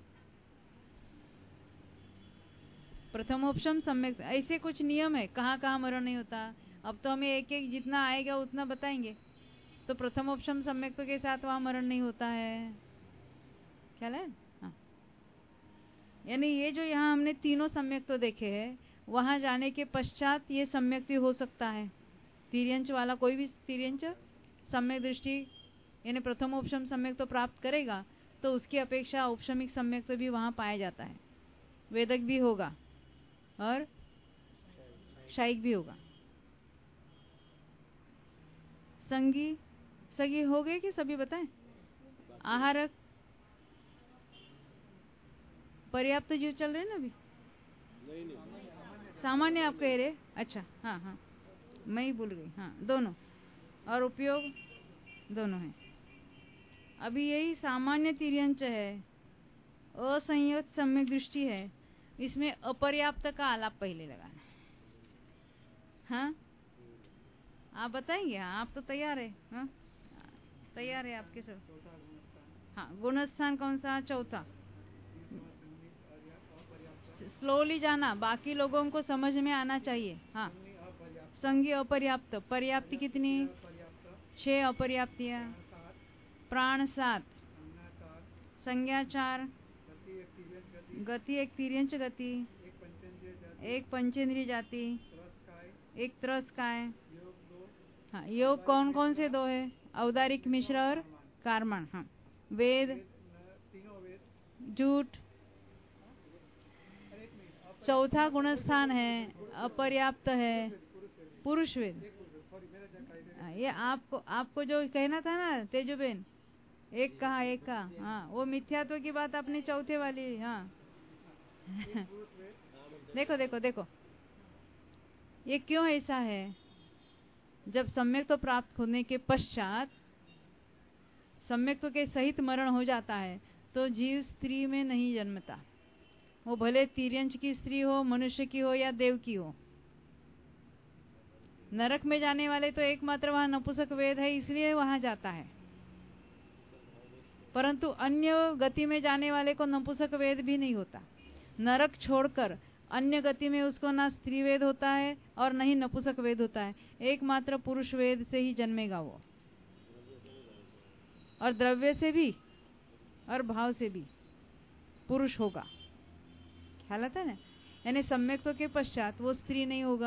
प्रथमोपशम सम्यक, ऐसे कुछ नियम है कहाँ कहाँ मरण नहीं होता। अब तो हमें एक एक जितना आएगा उतना बताएंगे। तो प्रथमोपशम सम्यक के साथ वहां मरण नहीं होता है, ख्याल है। हाँ, यानी ये जो यहाँ हमने तीनों सम्यक तो देखे हैं, वहां जाने के पश्चात ये सम्यक भी हो सकता है। तिर्यंच वाला कोई भी तिर्यंच सम्यक दृष्टि यानी प्रथमोपशम सम्यक तो प्राप्त करेगा, तो उसकी अपेक्षा औपशमिक सम्यक तो भी वहां पाया जाता है। वेदक भी होगा और क्षायिक भी होगा। संगी सगी हो गए कि सभी बताएं? आहारक पर्याप्त जीव चल रहे हैं ना अभी। सामान्य आप कह रहे? अच्छा, हाँ हाँ, मैं ही भूल गई। हाँ, दोनों और उपयोग दोनों है। अभी यही सामान्य तिर्यंच है, असंयत सम्यक दृष्टि है, इसमें अपर्याप्त का आलाप पहले लगाना। हाँ, आप बताएंगे? हाँ, आप तो तैयार है। हाँ, तैयार है आपके सब। हाँ, गुणस्थान कौन सा? चौथा। स्लोली जाना, बाकी लोगों को समझ में आना चाहिए। हाँ, संज्ञ अपर्याप्त, पर्याप्ति कितनी? छह अपर्याप्तियां, प्राण सात, संज्ञा चार, गति एक तिर्यंच गति, एक पंचेंद्रिय जाति, एक त्रस काय। हाँ, योग कौन कौन से दो है? औदारिक, मिश्र और कारमण। हाँ, वेद, झूठ। चौथा गुणस्थान है, अपर्याप्त है, पुरुष वेद। ये आपको आपको जो कहना था ना तेजुबेन, एक कहा एक कहा। हाँ, वो मिथ्यात्व की बात अपनी चौथे वाली। हाँ देखो देखो देखो, ये क्यों ऐसा है? जब सम्यक तो प्राप्त होने के पश्चात सम्यक के सहित मरण हो जाता है तो जीव स्त्री में नहीं जन्मता, वो भले तिर्यंच की स्त्री हो, मनुष्य की हो या देव की हो। नरक में जाने वाले तो एकमात्र वहां नपुंसक वेद है, इसलिए वहां जाता है। परंतु अन्य गति में जाने वाले को नपुंसक वेद भी नहीं होता। नरक छोड़कर अन्य गति में उसको ना स्त्री वेद होता है और न ही नपुंसक वेद होता है, एकमात्र पुरुष वेद से ही जन्मेगा वो, और द्रव्य से भी और भाव से भी पुरुष होगा। ख्याल आता है ना? यानी सम्यक्त्व के पश्चात वो स्त्री नहीं होगा।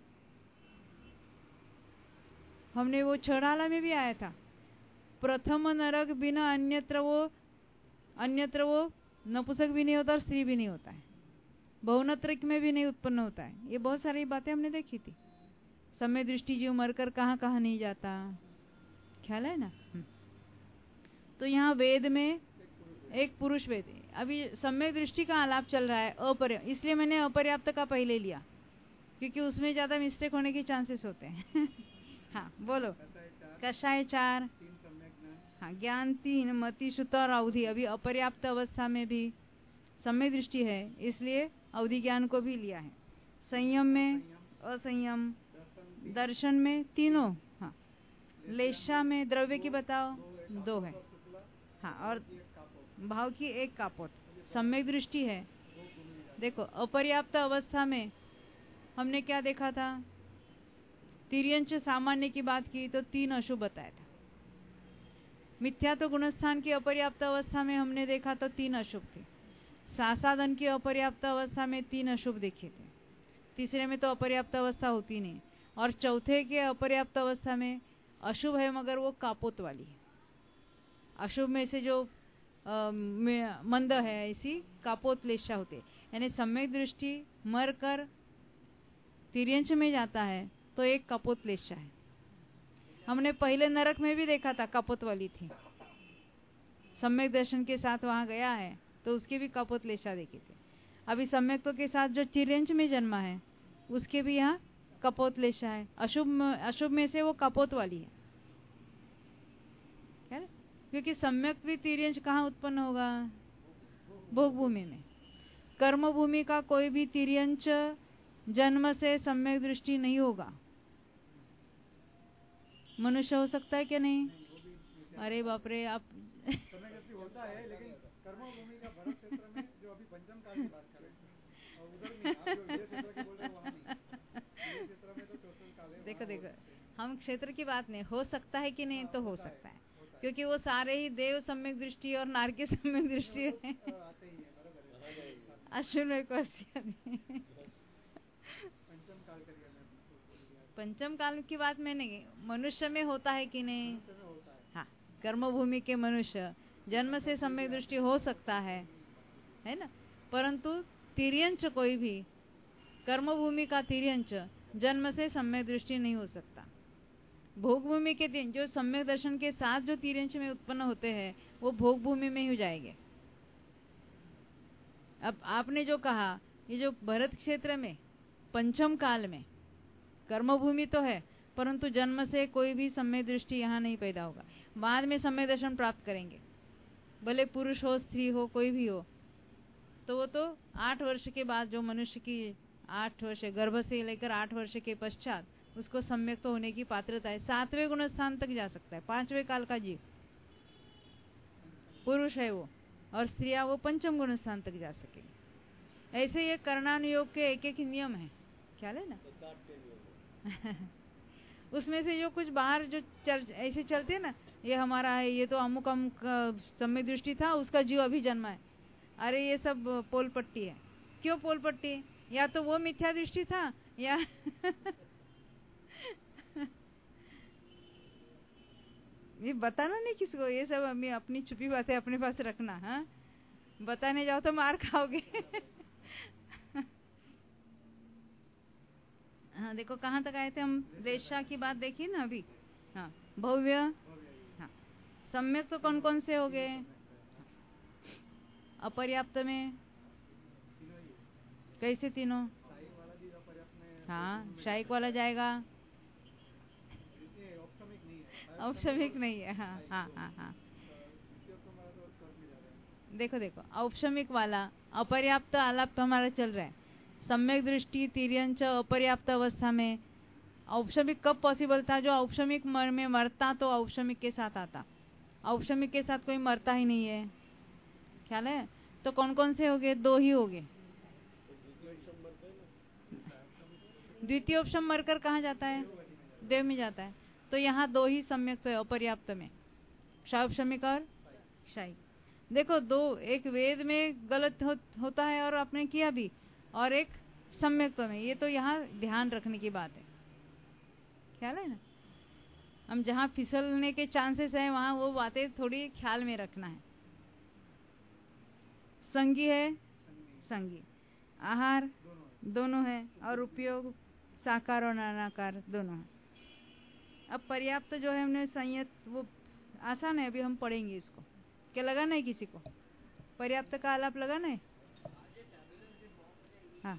हमने वो छड़ाला में भी आया था, प्रथम नरक बिना अन्यत्र वो अन्यत्र वो नपुंसक भी नहीं होता और स्त्री भी नहीं होता है, बहुनत्रिक में भी नहीं उत्पन्न होता है। ये बहुत सारी बातें हमने देखी थी। समय दृष्टि जीव मरकर कहाँ कहाँ नहीं जाता, ख्याल है ना? तो यहाँ वेद में एक पुरुष वेद है। अभी सम्यक दृष्टि का आलाप चल रहा है, अपर्याप्त, इसलिए मैंने अपर्याप्त का पहले लिया क्योंकि उसमें ज्यादा मिस्टेक होने के चांसेस होते हैं। हाँ बोलो। कषाय चार, हाँ, ज्ञान तीन, मति, श्रुत और अवधि। अभी अपर्याप्त अवस्था में भी सम्यक दृष्टि है, इसलिए अवधि ज्ञान को भी लिया है। संयम में असंयम, दर्शन में तीनों, हाँ, लेशा में द्रव्य की बताओ दो है, हाँ, और भाव की एक कापोट। सम्यक दृष्टि है। देखो अपर्याप्त अवस्था में हमने क्या देखा था? तिर्यंच सामान्य की बात की तो तीन अशुभ बताया था। मिथ्या तो गुणस्थान की अपर्याप्त अवस्था में हमने देखा तो तीन अशुभ थे। सासादन की अपर्याप्त अवस्था में तीन अशुभ देखे थे। तीसरे में तो अपर्याप्त अवस्था होती नहीं, और चौथे के अपर्याप्त अवस्था में अशुभ है मगर वो कापोत वाली है। अशुभ में से जो आ, में, मंद है ऐसी कापोत लेशा होते, यानी सम्यक दृष्टि मर कर तिर्यंच में जाता है तो एक कापोत लेशा है। हमने पहले नरक में भी देखा था, कापोत वाली थी। सम्यक दर्शन के साथ वहां गया है तो उसके भी कापोत लेशा देखे थे। अभी सम्यक्त्व के साथ जो तिर्यंच में जन्मा है उसके भी यहाँ कपोत लेशा है। अशुभ अशुभ में से वो कपोत वाली है, है? क्योंकि सम्यक भी तिर्यंच कहाँ उत्पन्न होगा? भोग भूमि में। कर्म भूमि का कोई भी तिर्यंच जन्म से सम्यक दृष्टि नहीं होगा। मनुष्य हो सकता है क्या? नहीं। अरे बाप रे, आप होता है, लेकिन कर्म भूमि का भरत क्षेत्र में जो अभी पंचम काल की बात कर रहे हैं, और उधर नहीं, आप जो ये क्षेत्र की बोल रहे हैं वहाँ नहीं, ये क्षेत्र में तो चौथम काल है। देखो देखो, हम क्षेत्र की बात नहीं, हो सकता है कि नहीं, तो हो सकता है, क्योंकि वो सारे ही देव सम्यक दृष्टि और नारकी सम्यक दृष्टि है। अश्विन को पंचम काल की बात में नहीं, मनुष्य में होता है कि नहीं? हाँ, कर्म भूमि के मनुष्य जन्म से सम्यक दृष्टि हो सकता है, है ना? परंतु तिर्यंच कोई भी कर्म भूमि का तिर्यंच जन्म से सम्यक दृष्टि नहीं हो सकता। भोग भूमि के दिन जो सम्यक दर्शन के साथ जो तिर्यंच में उत्पन्न होते हैं वो भोग भूमि में ही जाएंगे। अब आपने जो कहा ये जो भरत क्षेत्र में पंचम काल में कर्मभूमि तो है, परंतु जन्म से कोई भी सम्यक दृष्टि यहाँ नहीं पैदा होगा। बाद में सम्यक दर्शन प्राप्त करेंगे, भले पुरुष हो स्त्री हो कोई भी हो, तो वो तो आठ वर्ष के बाद जो मनुष्य की आठ वर्ष गर्भ से लेकर आठ वर्ष के पश्चात उसको सम्यक तो होने की पात्रता है। सातवें गुण स्थान तक जा सकता है, पांचवें काल का जीव पुरुष है वो, और स्त्रियां वो पंचम गुण स्थान तक जा सकेगी। ऐसे ये कर्णानुयोग के एक एक नियम है, ख्याल है ना। उसमें से जो कुछ बाहर जो चल, ऐसे चलते हैं ना, ये हमारा है, ये तो अमुक अमुक सम्यक दृष्टि था, उसका जीव अभी जन्मा है, अरे ये सब पोल पट्टी है। क्यों पोल पट्टी? या तो वो मिथ्या दृष्टि था या ये बताना नहीं किसी को, ये सब हमें अपनी छुपी बातें अपने पास रखना। हाँ, बताने जाओ तो मार खाओगे। हाँ, देखो कहाँ तक आए थे हम, वेश्या की बात देखी ना अभी। हाँ, भव्य। हाँ, सम्यक तो कौन कौन से हो गए? अपर्याप्त में कैसे तीनों? हाँ, शायिक वाला जाएगा, औपशमिक नहीं है। हाँ हाँ हाँ हाँ, देखो देखो औपशमिक वाला अपर्याप्त आलाप हमारा चल रहा है। सम्यक दृष्टि तिर्यंच अपर्याप्त अवस्था में। औपशमिक कब पॉसिबल था? जो औपशमिक मर में मरता तो औपशमिक के साथ आता, औपशमिक के साथ कोई मरता ही नहीं है, ख्याल है। तो कौन कौन से हो गए? दो ही हो गए। द्वितीय उपशम मरकर कहाँ जाता है? देव में जाता है। तो यहाँ दो ही सम्यक तो है अपर्याप्त में, क्षापशमिक और शाही। देखो दो, एक वेद में गलत हो, होता है और आपने किया भी, और एक सम्यक तो में। ये तो यहाँ ध्यान रखने की बात है, ख्याल है ना। हम जहाँ फिसलने के चांसेस है वहां वो बातें थोड़ी ख्याल में रखना है। संगी है, संगी आहार दोनों है, और उपयोग साकार और नानाकार दोनों है। अब पर्याप्त जो है हमने संयत, वो आसान है, अभी हम पढ़ेंगे इसको। क्या लगाना है किसी को? पर्याप्त का आलाप लगाना है। हाँ,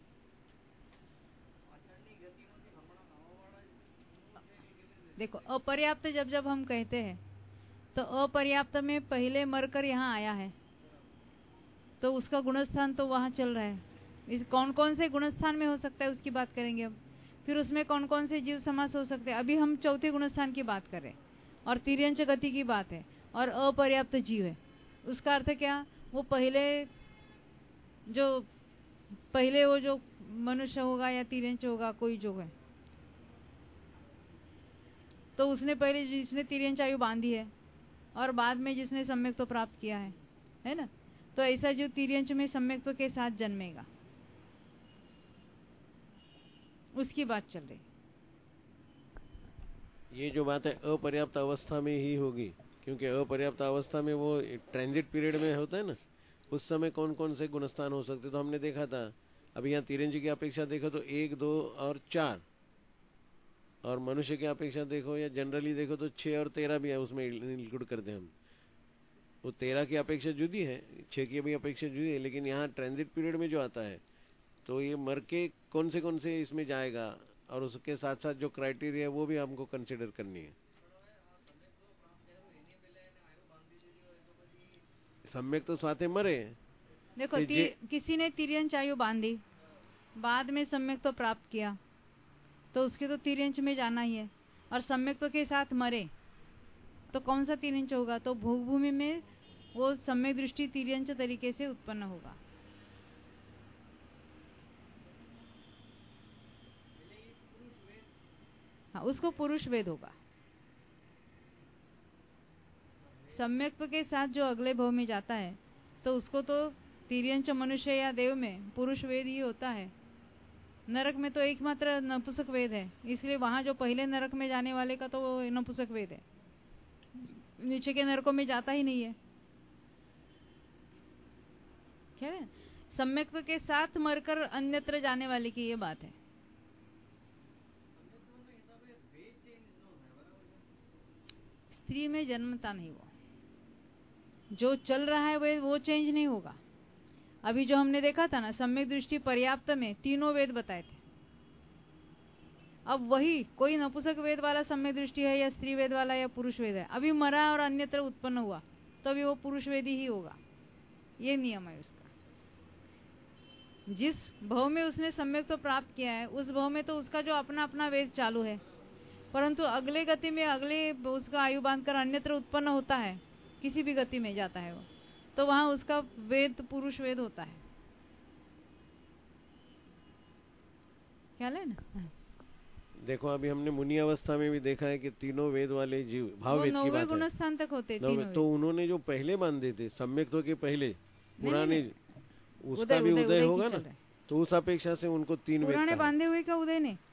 देखो अपर्याप्त जब जब हम कहते हैं तो अपर्याप्त में पहले मरकर यहाँ आया है, तो उसका गुणस्थान तो वहां चल रहा है। इस कौन कौन से गुणस्थान में हो सकता है उसकी बात करेंगे हम। फिर उसमें कौन कौन से जीव समास हो सकते हैं, अभी हम चौथे गुणस्थान की बात कर रहे हैं, और तिर्यंच गति की बात है, और अपर्याप्त जीव है। उसका अर्थ क्या? वो पहले जो पहले वो जो मनुष्य होगा या तिर्यंच होगा, कोई जो है, तो उसने पहले जिसने तिर्यंच आयु बांधी है, और बाद में जिसने सम्यक तो प्राप्त किया है, है ना। तो ऐसा जो तिर्यंच में सम्यक तो के साथ जन्मेगा, उसकी बात चल रही। ये जो बात है अपर्याप्त अवस्था में ही होगी, क्योंकि अपर्याप्त अवस्था में वो ट्रांजिट पीरियड में होता है ना, उस समय कौन कौन से गुणस्थान हो सकते। तो हमने देखा था, अभी यहाँ तिरंजी की अपेक्षा देखो तो एक, दो और चार, और मनुष्य की अपेक्षा देखो या जनरली देखो तो छह और तेरह भी है, उसमें इंक्लूड करते हैं हम। वो तेरह की अपेक्षा जुदी है, छह की भी अपेक्षा जुदी है, लेकिन यहाँ ट्रांजिट पीरियड में जो आता है, तो ये मर के कौन से कौन से इसमें जाएगा, और उसके साथ साथ जो क्राइटेरिया है वो भी हमको कंसिडर करनी है। सम्यक तो स्वाते मरे। देखो किसी ने तिर्यंच आयु बांधी, बाद में सम्यक तो प्राप्त किया, तो उसके तो तिर्यंच में जाना ही है, और सम्यक तो के साथ मरे, तो कौन सा तिर्यंच होगा? तो भोगभूमि में वो सम्यक दृष्टि तिर्यंच तरीके से उत्पन्न होगा। हाँ, उसको पुरुष वेद होगा। सम्यक के साथ जो अगले भव में जाता है, तो उसको तो तिर्यंच मनुष्य या देव में पुरुष वेद ही होता है। नरक में तो एकमात्र नपुंसक वेद है, इसलिए वहां जो पहले नरक में जाने वाले का तो वो नपुंसक वेद है, नीचे के नरकों में जाता ही नहीं है। क्या है? सम्यक के साथ मरकर अन्यत्र जाने वाले की ये बात है। स्त्री में जन्मता नहीं, वो जो चल रहा है वो वो चेंज नहीं होगा। अभी जो हमने देखा था ना, सम्यक दृष्टि पर्याप्त में तीनों वेद बताए थे। अब वही कोई नपुंसक वेद वाला सम्यक दृष्टि है या स्त्री वेद वाला या पुरुष वेद है, अभी मरा और अन्यत्र उत्पन्न हुआ तो अभी वो पुरुष वेदी ही होगा। ये नियम है उसका। जिस भव में उसने सम्यक तो प्राप्त किया है, उस भव में तो उसका जो अपना अपना वेद चालू है, परंतु अगले गति में अगले उसका आयु बांधकर अन्यत्र उत्पन्न होता है, किसी भी गति में जाता है वो, तो वहां उसका वेद पुरुष वेद होता है। ख्याल है ना? देखो अभी हमने मुनि अवस्था में भी देखा है कि तीनों वेद वाले जीव भाव वेद की बात गुण स्थान तक होते तीनों। तो उन्होंने जो पहले बांधे थे सम्यक के पहले पुराने, उसका उदय, भी उदय, उदय उदय होगा ना, तो उस अपेक्षा से उनको तीन वेद पुराने बांधे हुए का उदय ने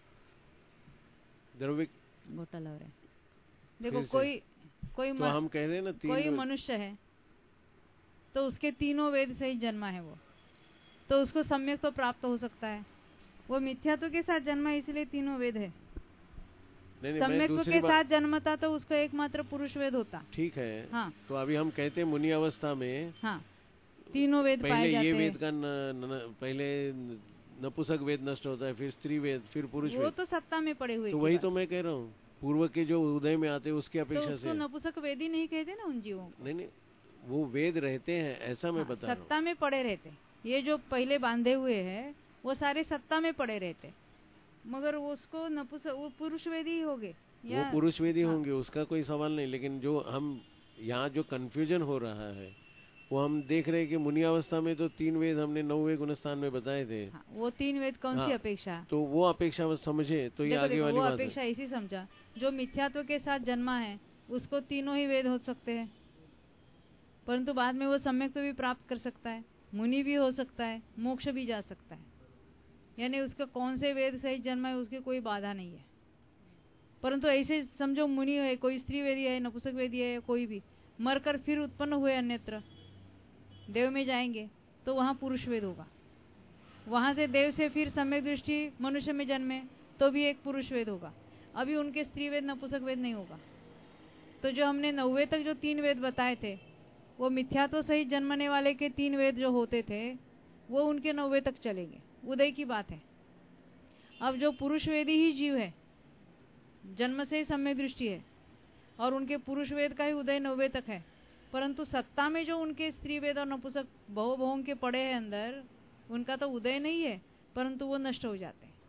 द्रव्य घोटाला हो रहा है। देखो कोई कोई तो हम कह रहे हैं ना, तीन कोई मनुष्य है तो उसके तीनों वेद से ही जन्मा है वो, तो उसको सम्यक तो प्राप्त हो सकता है। वो मिथ्यात्व के साथ जन्मा इसलिए तीनों वेद है। सम्यक के साथ जन्मता तो उसको एकमात्र पुरुष वेद होता। ठीक है। हाँ। तो अभी हम कहते हैं मुनि अवस्था में हाँ तीनों वेद पाए जाते हैं। ये वेद का न, न, पहले नपुंसक वेद नष्ट होता है, फिर स्त्री वेद, फिर पुरुष वेद। वो तो सत्ता में पड़े हुए। तो वही तो मैं कह रहा हूँ, पूर्व के जो उदय में आते हैं उसकी अपेक्षा से। तो नपुंसक वेद ही नहीं कहते ना उन जीवों को। नहीं नहीं, वो वेद रहते हैं ऐसा मैं बता रहा हूँ। सत्ता में पड़े रहते। ये जो पहले बांधे हुए हैं वो सारे सत्ता में पड़े रहते, मगर उसको नपुंसक वो पुरुष वेदी ही होंगे। वो पुरुष वेदी होंगे, उसका कोई सवाल नहीं। लेकिन जो हम यहाँ जो कंफ्यूजन हो रहा है वो हम देख रहे हैं कि मुनि अवस्था में तो तीन वेद हमने नौवे गुणस्थान में बताए थे। हाँ, वो तीन वेद कौन सी अपेक्षा? तो वो अपेक्षा समझे तो ये आगे वाली बात है। अपेक्षा इसी समझा, जो मिथ्यात्व के साथ जन्मा है उसको तीनों ही वेद हो सकते हैं, परंतु बाद में वो सम्यक तो भी प्राप्त कर सकता है, मुनि भी हो सकता है, मोक्ष भी जा सकता है। यानी उसका कौन से वेद सहित जन्म है उसकी कोई बाधा नहीं है। परंतु ऐसे समझो मुनि है, कोई स्त्री वेदी है, नपुंसक वेदी है, कोई भी मरकर फिर उत्पन्न हुए अन्यत्र देव में जाएंगे तो वहां पुरुष वेद होगा। वहां से देव से फिर सम्यक दृष्टि मनुष्य में जन्मे तो भी एक पुरुष वेद होगा। अभी उनके स्त्री वेद नपुंसक वेद नहीं होगा। तो जो हमने नौवे तक जो तीन वेद बताए थे वो मिथ्यात्व सहित जन्मने वाले के तीन वेद जो होते थे वो उनके नौवे तक चलेंगे। उदय की बात है। अब जो पुरुष वेदी ही जीव है, जन्म से ही सम्यक दृष्टि है और उनके पुरुष वेद का ही उदय नौवे तक है, परंतु सत्ता में जो उनके स्त्री वेद और नपुंसक बहुभोग के पड़े हैं अंदर, उनका तो उदय नहीं है परंतु वो नष्ट हो जाते हैं।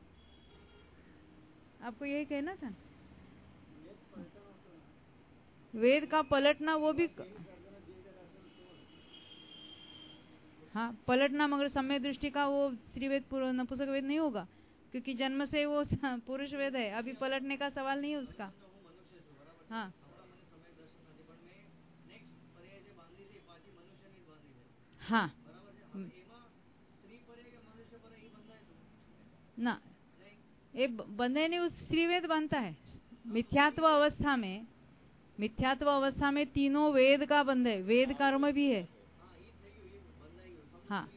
आपको यही कहना था। वेद का पलटना वो भी हाँ पलटना, मगर सम्यक दृष्टि का वो स्त्री वेद नपुंसक वेद नहीं होगा, क्योंकि जन्म से वो पुरुष वेद है। अभी पलटने का सवाल नहीं है उसका। हाँ हाँ ना, ये बंधे नहीं, उस स्त्री वेद बनता है। मिथ्यात्व अवस्था में, मिथ्यात्व अवस्था में तीनों वेद का बंध है, वेद कर्म भी है। हाँ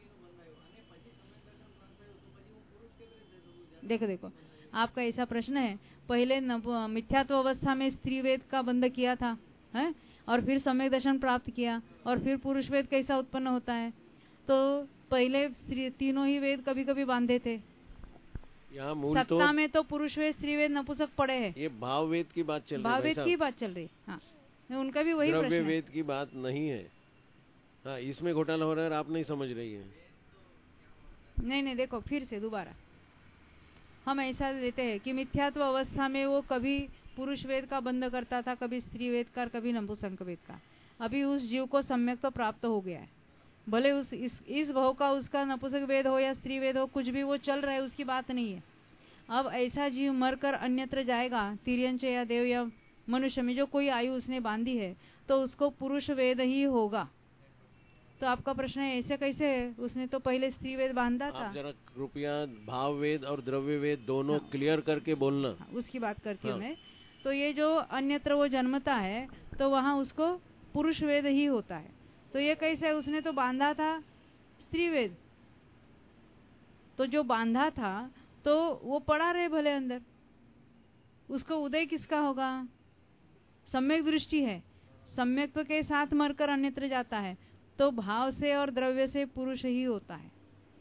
देखो देखो आपका ऐसा प्रश्न है, पहले मिथ्यात्व अवस्था में स्त्री वेद का बंध किया था है, और फिर सम्यक दर्शन प्राप्त किया, और फिर पुरुष वेद कैसा उत्पन्न होता है? तो पहले तीनों ही वेद कभी कभी बांधे थे। यहाँ मूल सत्ता तो में तो पुरुष वेद स्त्री वेद नपुंसक पड़े हैं। ये भाव वेद की बात चल रही है, भाव वेद की बात चल रही। हाँ उनका भी वही प्रश्न है। द्रव्य वेद की बात नहीं है। हाँ इसमें घोटाला हो रहा है, आप नहीं समझ रही है। नहीं नहीं देखो फिर से दोबारा हम ऐसा लेते हैं कि मिथ्यात्व अवस्था में वो कभी पुरुष वेद का बंध करता था, कभी स्त्री वेद का, कभी नपुंसक वेद का। अभी उस जीव को सम्यक तो प्राप्त हो गया है, भले उस इस, इस भाव का उसका नपुंसक वेद हो या स्त्री वेद हो, कुछ भी वो चल रहा है, उसकी बात नहीं है। अब ऐसा जीव मरकर अन्यत्र जाएगा, तिर्यंच या देव या मनुष्य में जो कोई आयु उसने बांधी है, तो उसको पुरुष वेद ही होगा। तो आपका प्रश्न है ऐसे कैसे है? उसने तो पहले स्त्री वेद बांधा था। आप जरा कृपया भाव वेद और द्रव्य वेद दोनों हाँ। क्लियर करके बोलना। हाँ, उसकी बात करती हूँ हाँ। मैं। तो ये जो अन्यत्र वो जन्मता है तो वहाँ उसको पुरुष वेद ही होता है। तो ये कैसे है? उसने तो बांधा था स्त्री वेद, तो जो बांधा था तो वो पड़ा रहे भले अंदर, उसको उदय किसका होगा? सम्यक दृष्टि है, सम्यक के साथ मरकर अन्यत्र जाता है, तो भाव से और द्रव्य से पुरुष ही होता है।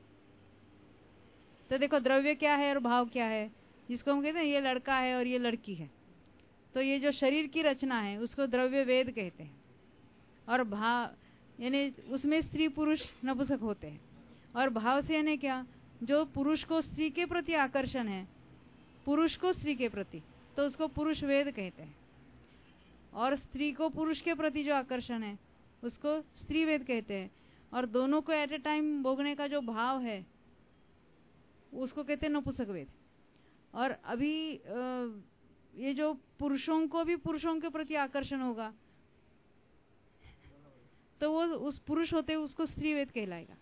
तो देखो द्रव्य क्या है और भाव क्या है, जिसको हम कहते हैं ये लड़का है और ये लड़की है, तो ये जो शरीर की रचना है उसको द्रव्य वेद कहते हैं। और भाव यानी उसमें स्त्री पुरुष नपुंसक होते हैं। और भाव से यानी क्या, जो पुरुष को स्त्री के प्रति आकर्षण है, पुरुष को स्त्री के प्रति, तो उसको पुरुष वेद कहते हैं। और स्त्री को पुरुष के प्रति जो आकर्षण है उसको स्त्री वेद कहते हैं। और दोनों को एट ए टाइम भोगने का जो भाव है उसको कहते हैं नपुंसक वेद। और अभी ये जो पुरुषों को भी पुरुषों के प्रति आकर्षण होगा तो वो उस पुरुष होते उसको स्त्री वेद कहलाएगा।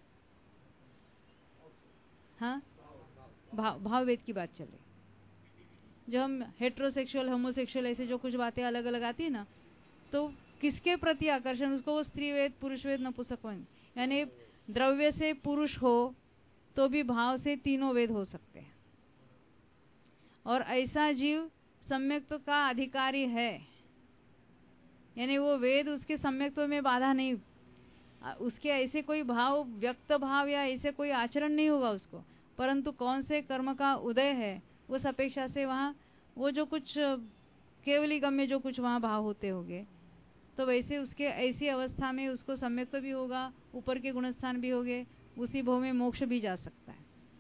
हाँ, भाव भाव वेद की बात चल रही। जो हम हेट्रोसेक्सुअल होमोसेक्सुअल ऐसे जो कुछ बातें अलग अलग आती है ना, तो किसके प्रति आकर्षण, उसको वो स्त्री वेद पुरुष वेद नपुंसक वेद, यानी द्रव्य से पुरुष हो तो भी भाव से तीनों वेद हो सकते हैं। और ऐसा जीव सम्यक्त्व का अधिकारी है, यानी वो वेद उसके सम्यक्त्व में बाधा नहीं, उसके ऐसे कोई भाव व्यक्त भाव या ऐसे कोई आचरण नहीं होगा उसको, परंतु कौन से कर्म का उदय है उस अपेक्षा से वहाँ वो जो कुछ केवली गम्य जो कुछ वहाँ भाव होते होंगे, तो वैसे उसके ऐसी अवस्था में उसको सम्यक्त्व भी होगा, ऊपर के गुणस्थान भी होंगे, उसी भाव में मोक्ष भी जा सकता है।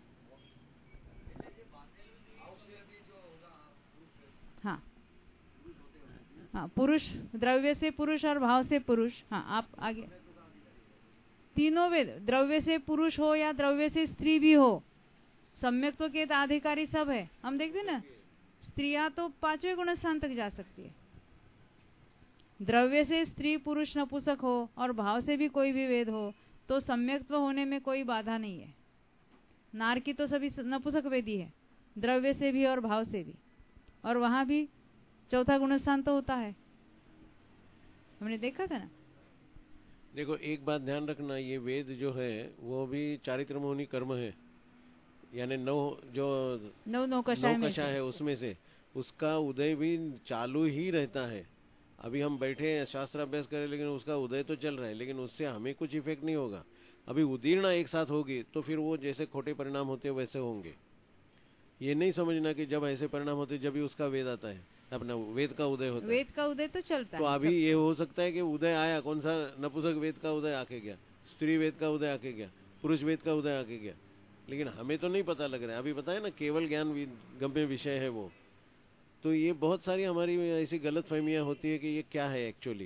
हाँ हाँ, पुरुष द्रव्य से पुरुष और भाव से पुरुष। हाँ, आप आगे। तीनों वेद, द्रव्य से पुरुष हो या द्रव्य से स्त्री भी हो, सम्यक्त्व के अधिकारी सब है। हम देखते ना, स्त्रियां तो पांचवें गुणस्थान तक जा सकती है। द्रव्य से स्त्री पुरुष नपुंसक हो और भाव से भी कोई भी वेद हो तो सम्यक्त्व होने में कोई बाधा नहीं है। नार की तो सभी नपुंसक वेदी है, द्रव्य से भी और भाव से भी, और वहां भी चौथा गुणस्थान तो होता है, हमने देखा था ना। देखो एक बात ध्यान रखना, ये वेद जो है वो भी चारित्र मौनी कर्म है, यानी नौ जो नौ नौ कषाय नौ कषाय है उसमें से उसका उदय भी चालू ही रहता है। अभी हम बैठे हैं शास्त्र अभ्यास करें लेकिन उसका उदय तो चल रहा है, लेकिन उससे हमें कुछ इफेक्ट नहीं होगा। अभी उदीर्णा एक साथ होगी तो फिर वो जैसे खोटे परिणाम होते हैं वैसे होंगे। ये नहीं समझना कि जब ऐसे परिणाम होते जब भी उसका वेद आता है, अपना वेद का उदय होता है। वेद का उदय तो चलता तो है। अभी ये हो सकता है कि उदय आया, कौन सा नपुंसक वेद का उदय आके गया, स्त्री वेद का उदय आके गया, पुरुष वेद का उदय आके गया, लेकिन हमें तो नहीं पता लग रहा है। अभी बताया ना, केवल ज्ञान गम्य विषय है वो। तो ये बहुत सारी हमारी ऐसी गलत फहमियां होती है कि ये क्या है एक्चुअली।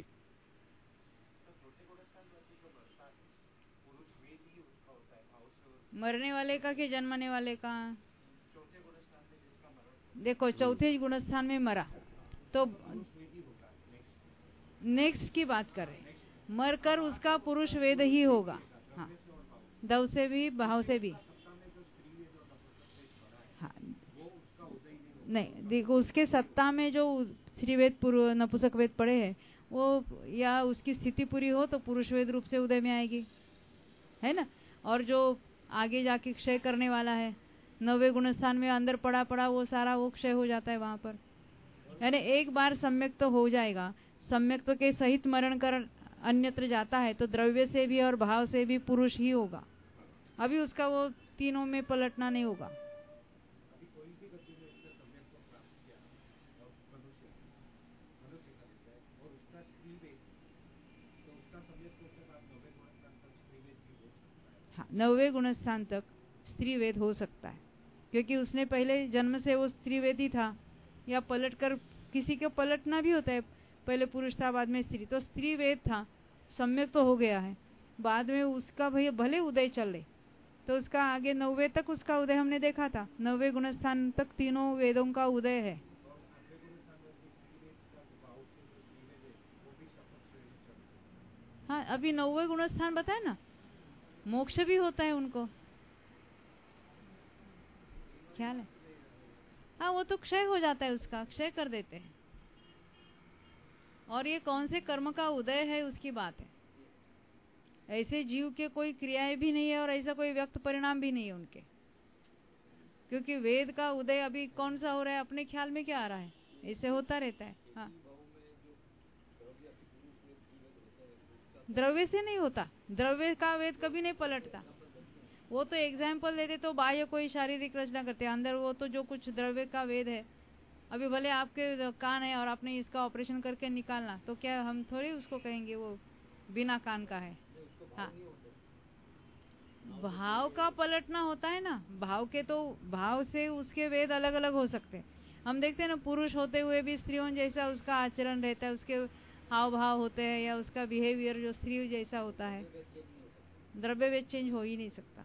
मरने वाले का कि जन्मने वाले का? देखो चौथे गुणस्थान में मरा तो नेक्स्ट की बात कर रहे, मरकर उसका पुरुष वेद ही होगा। हाँ, दव से भी भाव से भी। हाँ नहीं, देखो उसके सत्ता में जो स्त्री वेद पूर्व नपुंसक वेद पड़े हैं वो, या उसकी स्थिति पूरी हो तो पुरुष वेद रूप से उदय में आएगी, है ना। और जो आगे जाके क्षय करने वाला है, नवे गुणस्थान में अंदर पड़ा पड़ा वो सारा वो क्षय हो जाता है वहां पर। यानी एक बार सम्यक्त तो हो जाएगा, सम्यक्त के सहित मरण कर अन्यत्र जाता है तो द्रव्य से भी और भाव से भी पुरुष ही होगा। अभी उसका वो तीनों में पलटना नहीं होगा। हाँ, नवे गुणस्थान तक स्त्री वेद हो सकता है, क्योंकि उसने पहले जन्म से वो स्त्री वेद ही था, या पलटकर किसी को पलटना भी होता है, पहले पुरुष था बाद में स्त्री, तो स्त्री वेद था, सम्यक तो हो गया है। बाद में उसका भैया भले उदय चले तो उसका आगे नौवे तक उसका उदय हमने देखा था, नौवे गुणस्थान तक तीनों वेदों का उदय है। हाँ, अभी नौवे गुणस्थान बताए ना, मोक्ष भी होता है उनको, ख्याल है? हाँ, वो तो क्षय हो जाता है, उसका क्षय कर देते हैं। और ये कौन से कर्म का उदय है उसकी बात है। ऐसे जीव के कोई क्रियाएं भी नहीं है और ऐसा कोई व्यक्त परिणाम भी नहीं है उनके, क्योंकि वेद का उदय अभी कौन सा हो रहा है, अपने ख्याल में क्या आ रहा है, ऐसे होता रहता है। हाँ द्रव्य से नहीं होता, द्रव्य का वेद कभी नहीं पलटता। वो तो एग्जाम्पल देते तो बाह्य कोई शारीरिक रचना करते, अंदर वो तो जो कुछ द्रव्य का वेद है। अभी भले आपके कान है और आपने इसका ऑपरेशन करके निकालना, तो क्या हम थोड़ी उसको कहेंगे वो बिना कान का है। हाँ, भाव का पलटना होता है ना, भाव के तो भाव से उसके वेद अलग अलग हो सकते हैं। हम देखते हैं ना, पुरुष होते हुए भी स्त्रियों जैसा उसका आचरण रहता है, उसके हाव भाव होते हैं या उसका बिहेवियर जो स्त्री जैसा होता है। द्रव्य वेद चेंज हो ही नहीं सकता,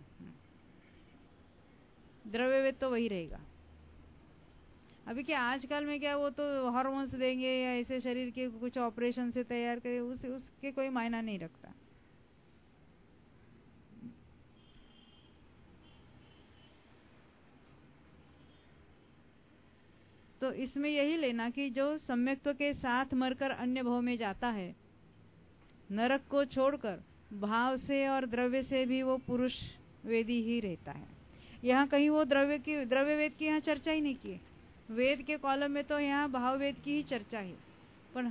द्रव्य वेद तो वही रहेगा। अभी क्या आजकल में क्या वो तो हार्मोन्स देंगे या ऐसे शरीर के कुछ ऑपरेशन से तैयार करे, उस, उसके कोई मायना नहीं रखता। तो इसमें यही लेना कि जो सम्यक्त्व के साथ मरकर अन्य भाव में जाता है, नरक को छोड़कर भाव से और द्रव्य से भी वो पुरुष वेदी ही रहता है। यहाँ कहीं वो द्रव्य की द्रव्य वेद की यहाँ चर्चा ही नहीं की। वेद के कॉलम में तो यहाँ भाव वेद की ही चर्चा है। पर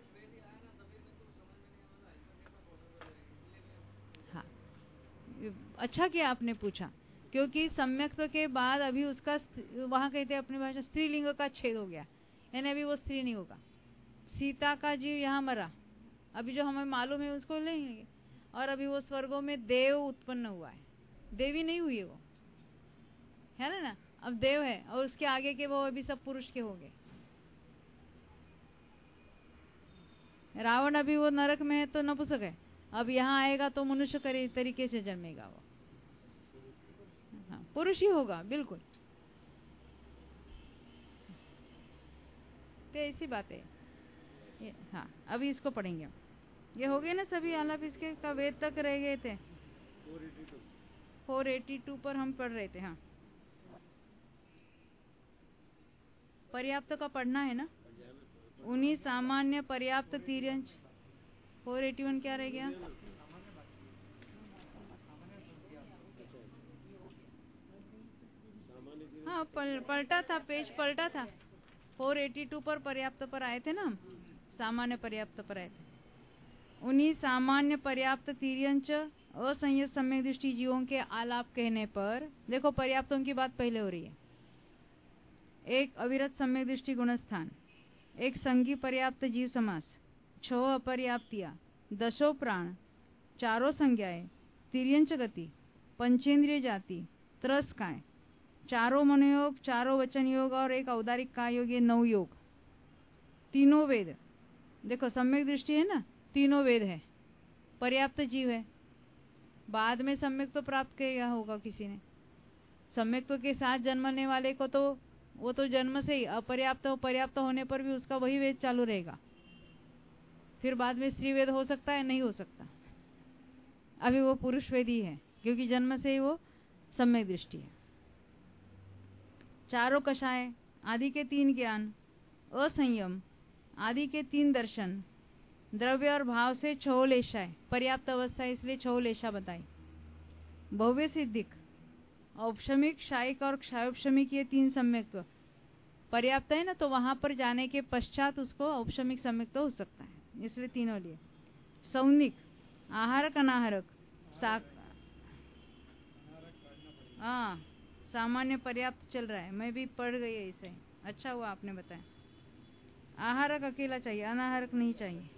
हाँ, अच्छा किया आपने पूछा, क्योंकि सम्यक्त्व के बाद अभी उसका वहां कहते हैं अपनी भाषा स्त्रीलिंग का छेद हो गया, यानी अभी वो स्त्री नहीं होगा। सीता का जीव यहाँ मरा, अभी जो हमें मालूम है उसको लेंगे, और अभी वो स्वर्गों में देव उत्पन्न हुआ है, देवी नहीं हुई है वो, है ना ना, अब देव है, और उसके आगे के वो अभी सब पुरुष के हो गए। रावण अभी वो नरक में है तो नपुंसक है, अब यहाँ आएगा तो मनुष्य तरीके से जन्मेगा वो, हाँ, पुरुष ही होगा बिल्कुल। तो ऐसी बात है ये। हाँ, अभी इसको पढ़ेंगे हम। ये हो गए ना सभी आलाप, इसके का वेद तक रह गए थे। फोर एटी टू पर हम पढ़ रहे थे। हाँ, पर्याप्त का पढ़ना है ना। उन्हीं सामान्य पर्याप्त तिर्यंच। फोर एटी वन क्या रह गया? हाँ, पल, पलटा था, पेज पलटा था। फोर एटी टू पर पर्याप्त पर आए थे ना हम, सामान्य पर्याप्त पर आए थे। उन्हीं सामान्य पर्याप्त तिर्यंच असंयत सम्यक दृष्टि जीवों के आलाप कहने पर, देखो पर्याप्तों की बात पहले हो रही है। एक अविरत सम्यक दृष्टि गुणस्थान, एक संगी पर्याप्त जीव समास, छह अपर्याप्तियां, दशो प्राण, चारों संज्ञाएं, तिर्यंच गति, पंचेंद्रिय जाति, त्रस्काय, चारों मनोयोग, चारों वचन योग और एक औदारिक काय योग, ये नौ योग। तीनों वेद, देखो सम्यक दृष्टि है ना, तीनों वेद है, पर्याप्त जीव है। बाद में सम्यक तो प्राप्त किया होगा किसी ने। सम्यक के साथ जन्मने वाले को तो वो तो जन्म से ही अपर्याप्त हो, पर्याप्त होने पर भी उसका वही वेद चालू रहेगा। फिर बाद में स्त्री वेद हो सकता है, नहीं हो सकता। अभी वो पुरुष वेद ही है, क्योंकि जन्म से ही वो सम्यक दृष्टि है। चारों कषाय, आदि के तीन ज्ञान, असंयम, आदि के तीन दर्शन, द्रव्य और भाव से छह लेशाएं, पर्याप्त अवस्था इसलिए छह लेशा बताई। भव्य सिद्धिक, औपशमिक, शायिक और क्षयोपशमिक, ये तीन सम्यक्त्व पर्याप्त है ना, तो वहां पर जाने के पश्चात उसको औपशमिक सम्यक्त्व हो सकता है, इसलिए तीनों लिए। सौनिक, आहारक अनाहारक, हाँ सामान्य पर्याप्त चल रहा है, मैं भी पढ़ गई इसे, अच्छा हुआ आपने बताया। आहारक अकेला चाहिए, अनाहारक नहीं चाहिए।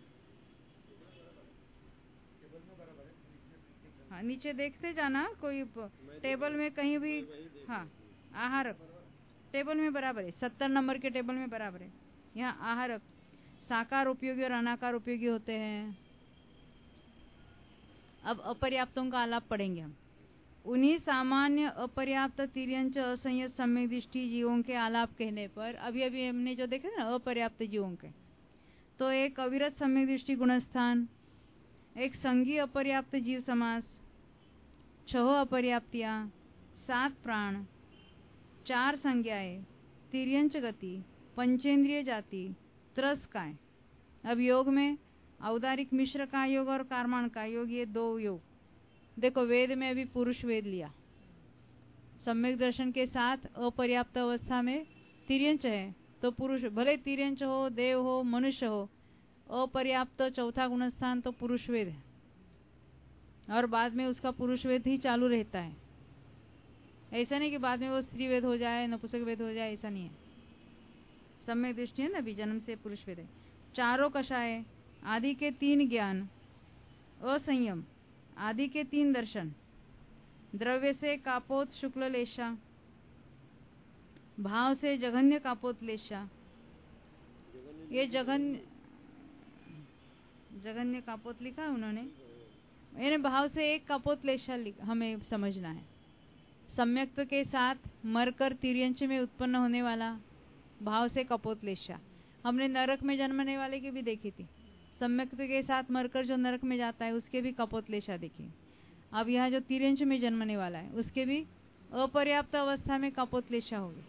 हाँ, नीचे देखते जाना, कोई टेबल में कहीं भी। हाँ, आहारक टेबल में बराबर है, सत्तर नंबर के टेबल में बराबर है। यहाँ आहारक साकार उपयोगी और अनाकार उपयोगी होते हैं। अब अपर्याप्तों का आलाप पढ़ेंगे हम। उन्हीं सामान्य अपर्याप्त तिर्यंच असंयत सम्यक दृष्टि जीवों के आलाप कहने पर, अभी अभी हमने जो देखे ना अपर्याप्त जीवों के, तो एक अविरत सम्यक दृष्टि गुणस्थान, एक संगी अपर्याप्त जीव समास, छह अपर्याप्तियां, सात प्राण, चार संज्ञाएं, तिर्यंच गति, पंचेंद्रिय जाति, त्रस्काय। अब योग में औदारिक मिश्र का योग और कार्माण का योग, ये दो योग। देखो वेद में अभी पुरुष वेद लिया, सम्यक दर्शन के साथ अपर्याप्त अवस्था में तिर्यंच है, तो पुरुष, भले तिर्यंच हो, देव हो, मनुष्य हो, अपर्याप्त चौथा गुणस्थान तो पुरुष वेद है, और बाद में उसका पुरुष वेद ही चालू रहता है। ऐसा नहीं कि बाद में वो स्त्री वेद हो जाए, नपुंसक वेद हो जाए, ऐसा नहीं है। सम्यक दृष्टि है ना, अभी जन्म से पुरुष वेद है। चारों कषाय, आदि के तीन ज्ञान, असंयम, आदि के तीन दर्शन, द्रव्य से कापोत शुक्ल लेशा, भाव से जघन्य कापोत लेशा। ये जघन्य जघन्य कापोत लिखा है उन्होंने, यानी भाव से एक कापोत लेशा हमें समझना है। सम्यक्त्व के साथ मरकर तिर्यंच में उत्पन्न होने वाला भाव से कपोत लेशा। हमने नरक में जन्मने वाले की भी देखी थी, सम्यक्त्व के साथ मरकर जो नरक में जाता है उसके भी कपोत लेशा देखी। अब यहाँ जो तिर्यंच में जन्मने वाला है उसके भी अपर्याप्त अवस्था में कपोत लेशा होगी।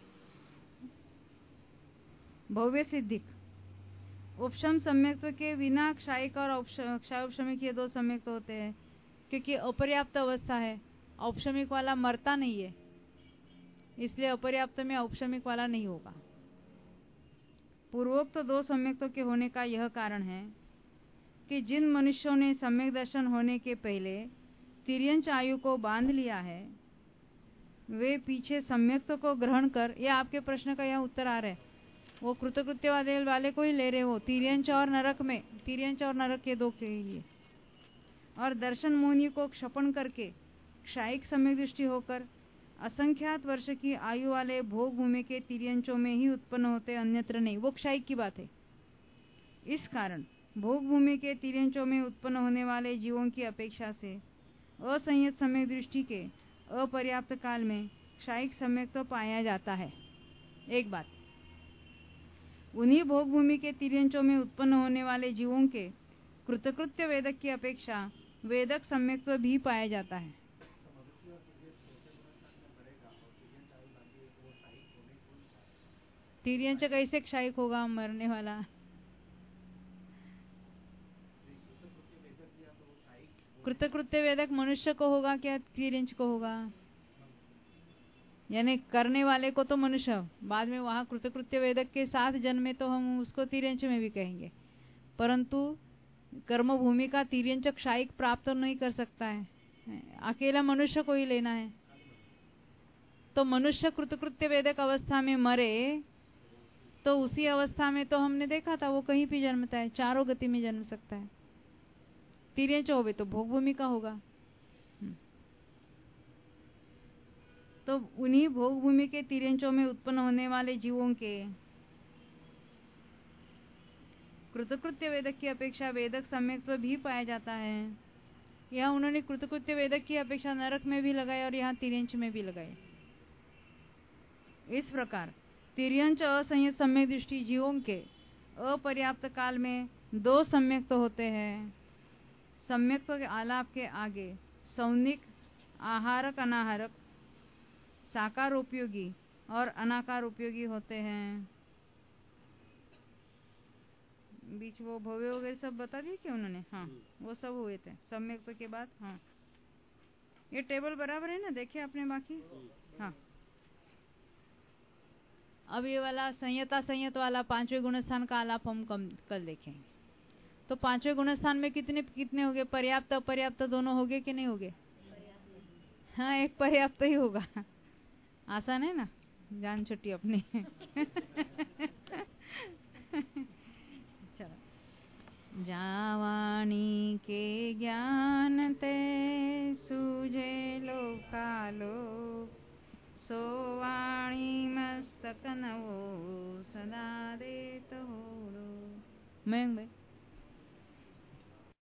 भव्य सिद्धिक, उपशम सम्यक्त्व के बिना क्षायिक और क्षायोपशमिक ये दो सम्यक्त होते हैं, क्योंकि अपर्याप्त अवस्था है। औपशमिक वाला मरता नहीं है, इसलिए अपर्याप्त में औपशमिक वाला नहीं होगा। पूर्वोक्त दो सम्यक्तों के होने का यह कारण है कि जिन मनुष्यों ने सम्यक दर्शन होने के पहले तिर्यंच आयु को बांध लिया है, वे पीछे सम्यक्त्व को ग्रहण कर, यह आपके प्रश्न का यह उत्तर आ रहा है, वो कृतकृत्यवादी वाले को ही ले रहे हो, तिर्यंच और नरक में, तिर्यंच और नरक के दो के लिए, और दर्शन मोहिनी को क्षपण करके क्षायिक सम्यक दृष्टि होकर असंख्यात वर्ष की आयु वाले भोग भूमि के तिर्यंचों में ही उत्पन्न होते, अन्यत्र नहीं। वो क्षायिक की बात है। इस कारण भोग भूमि के तिर्यंचों में उत्पन्न होने वाले जीवों की अपेक्षा से असंयत सम्यक दृष्टि के अपर्याप्त काल में क्षायिक सम्यक तो पाया जाता है। एक बात, उन्हीं भोग भूमि के तिर्यंचों में उत्पन्न होने वाले जीवों के कृतकृत्य वेदक की अपेक्षा वेदक सम्यक्त्व भी पाया जाता है। तिर्यंच कैसे क्षायिक होगा, मरने वाला? कृतकृत्य वेदक मनुष्य को होगा क्या तिर्यंच को होगा? यानी करने वाले को तो मनुष्य, बाद में वहां कृतकृत्य वेदक के साथ जन्मे तो हम उसको तिर्यंच में भी कहेंगे, परंतु कर्म भूमि का तिर्यंच क्षायिक प्राप्त नहीं कर सकता है, अकेला मनुष्य को ही लेना है। तो मनुष्य कृतकृत्य वेदक अवस्था में मरे तो उसी अवस्था में तो हमने देखा था वो कहीं भी जन्मता है, चारों गति में जन्म सकता है। तिर्यंच होवे तो भोग भूमि का होगा। तो उन्हीं भोग भूमि के तिर्यंचों में उत्पन्न होने वाले जीवों के कृतकृत्य वेदक की अपेक्षा वेदक सम्यक्त्व भी पाया जाता है। यहाँ उन्होंने कृतकृत्य वेदक की अपेक्षा नरक में भी लगाए और यहाँ तिर्यंच में भी लगाए। इस प्रकार तिर्यंच असंयत सम्यक दृष्टि जीवों के अपर्याप्त काल में दो सम्यक्त होते हैं। सम्यक्तों के आलाप के आगे सौनिक, आहारक, अनाहारक, साकार उपयोगी और अनाकार उपयोगी होते हैं। बीच वो भव्य वगैरह सब बता दिए क्या उन्होंने? हाँ, वो सब हुए थे सम्यक्तों के बाद। हाँ, ये टेबल बराबर है ना, देखिए आपने बाकी। हाँ, अब ये वाला संयता संयत वाला पांचवें गुणस्थान का आलाप हम कम कल देखेंगे। तो पांचवें गुणस्थान में कितने कितने हो गए? पर्याप्त अपर्याप्त दोनों हो गए कि नहीं हो गए? हाँ, एक पर्याप्त ही होगा। आसान है ना, जान छुट्टी अपनी। चलो। जावानी के ज्ञान ते सूझे लोकालो, सोवाणी मस्तक नवो सदा देत होड़ो। मैं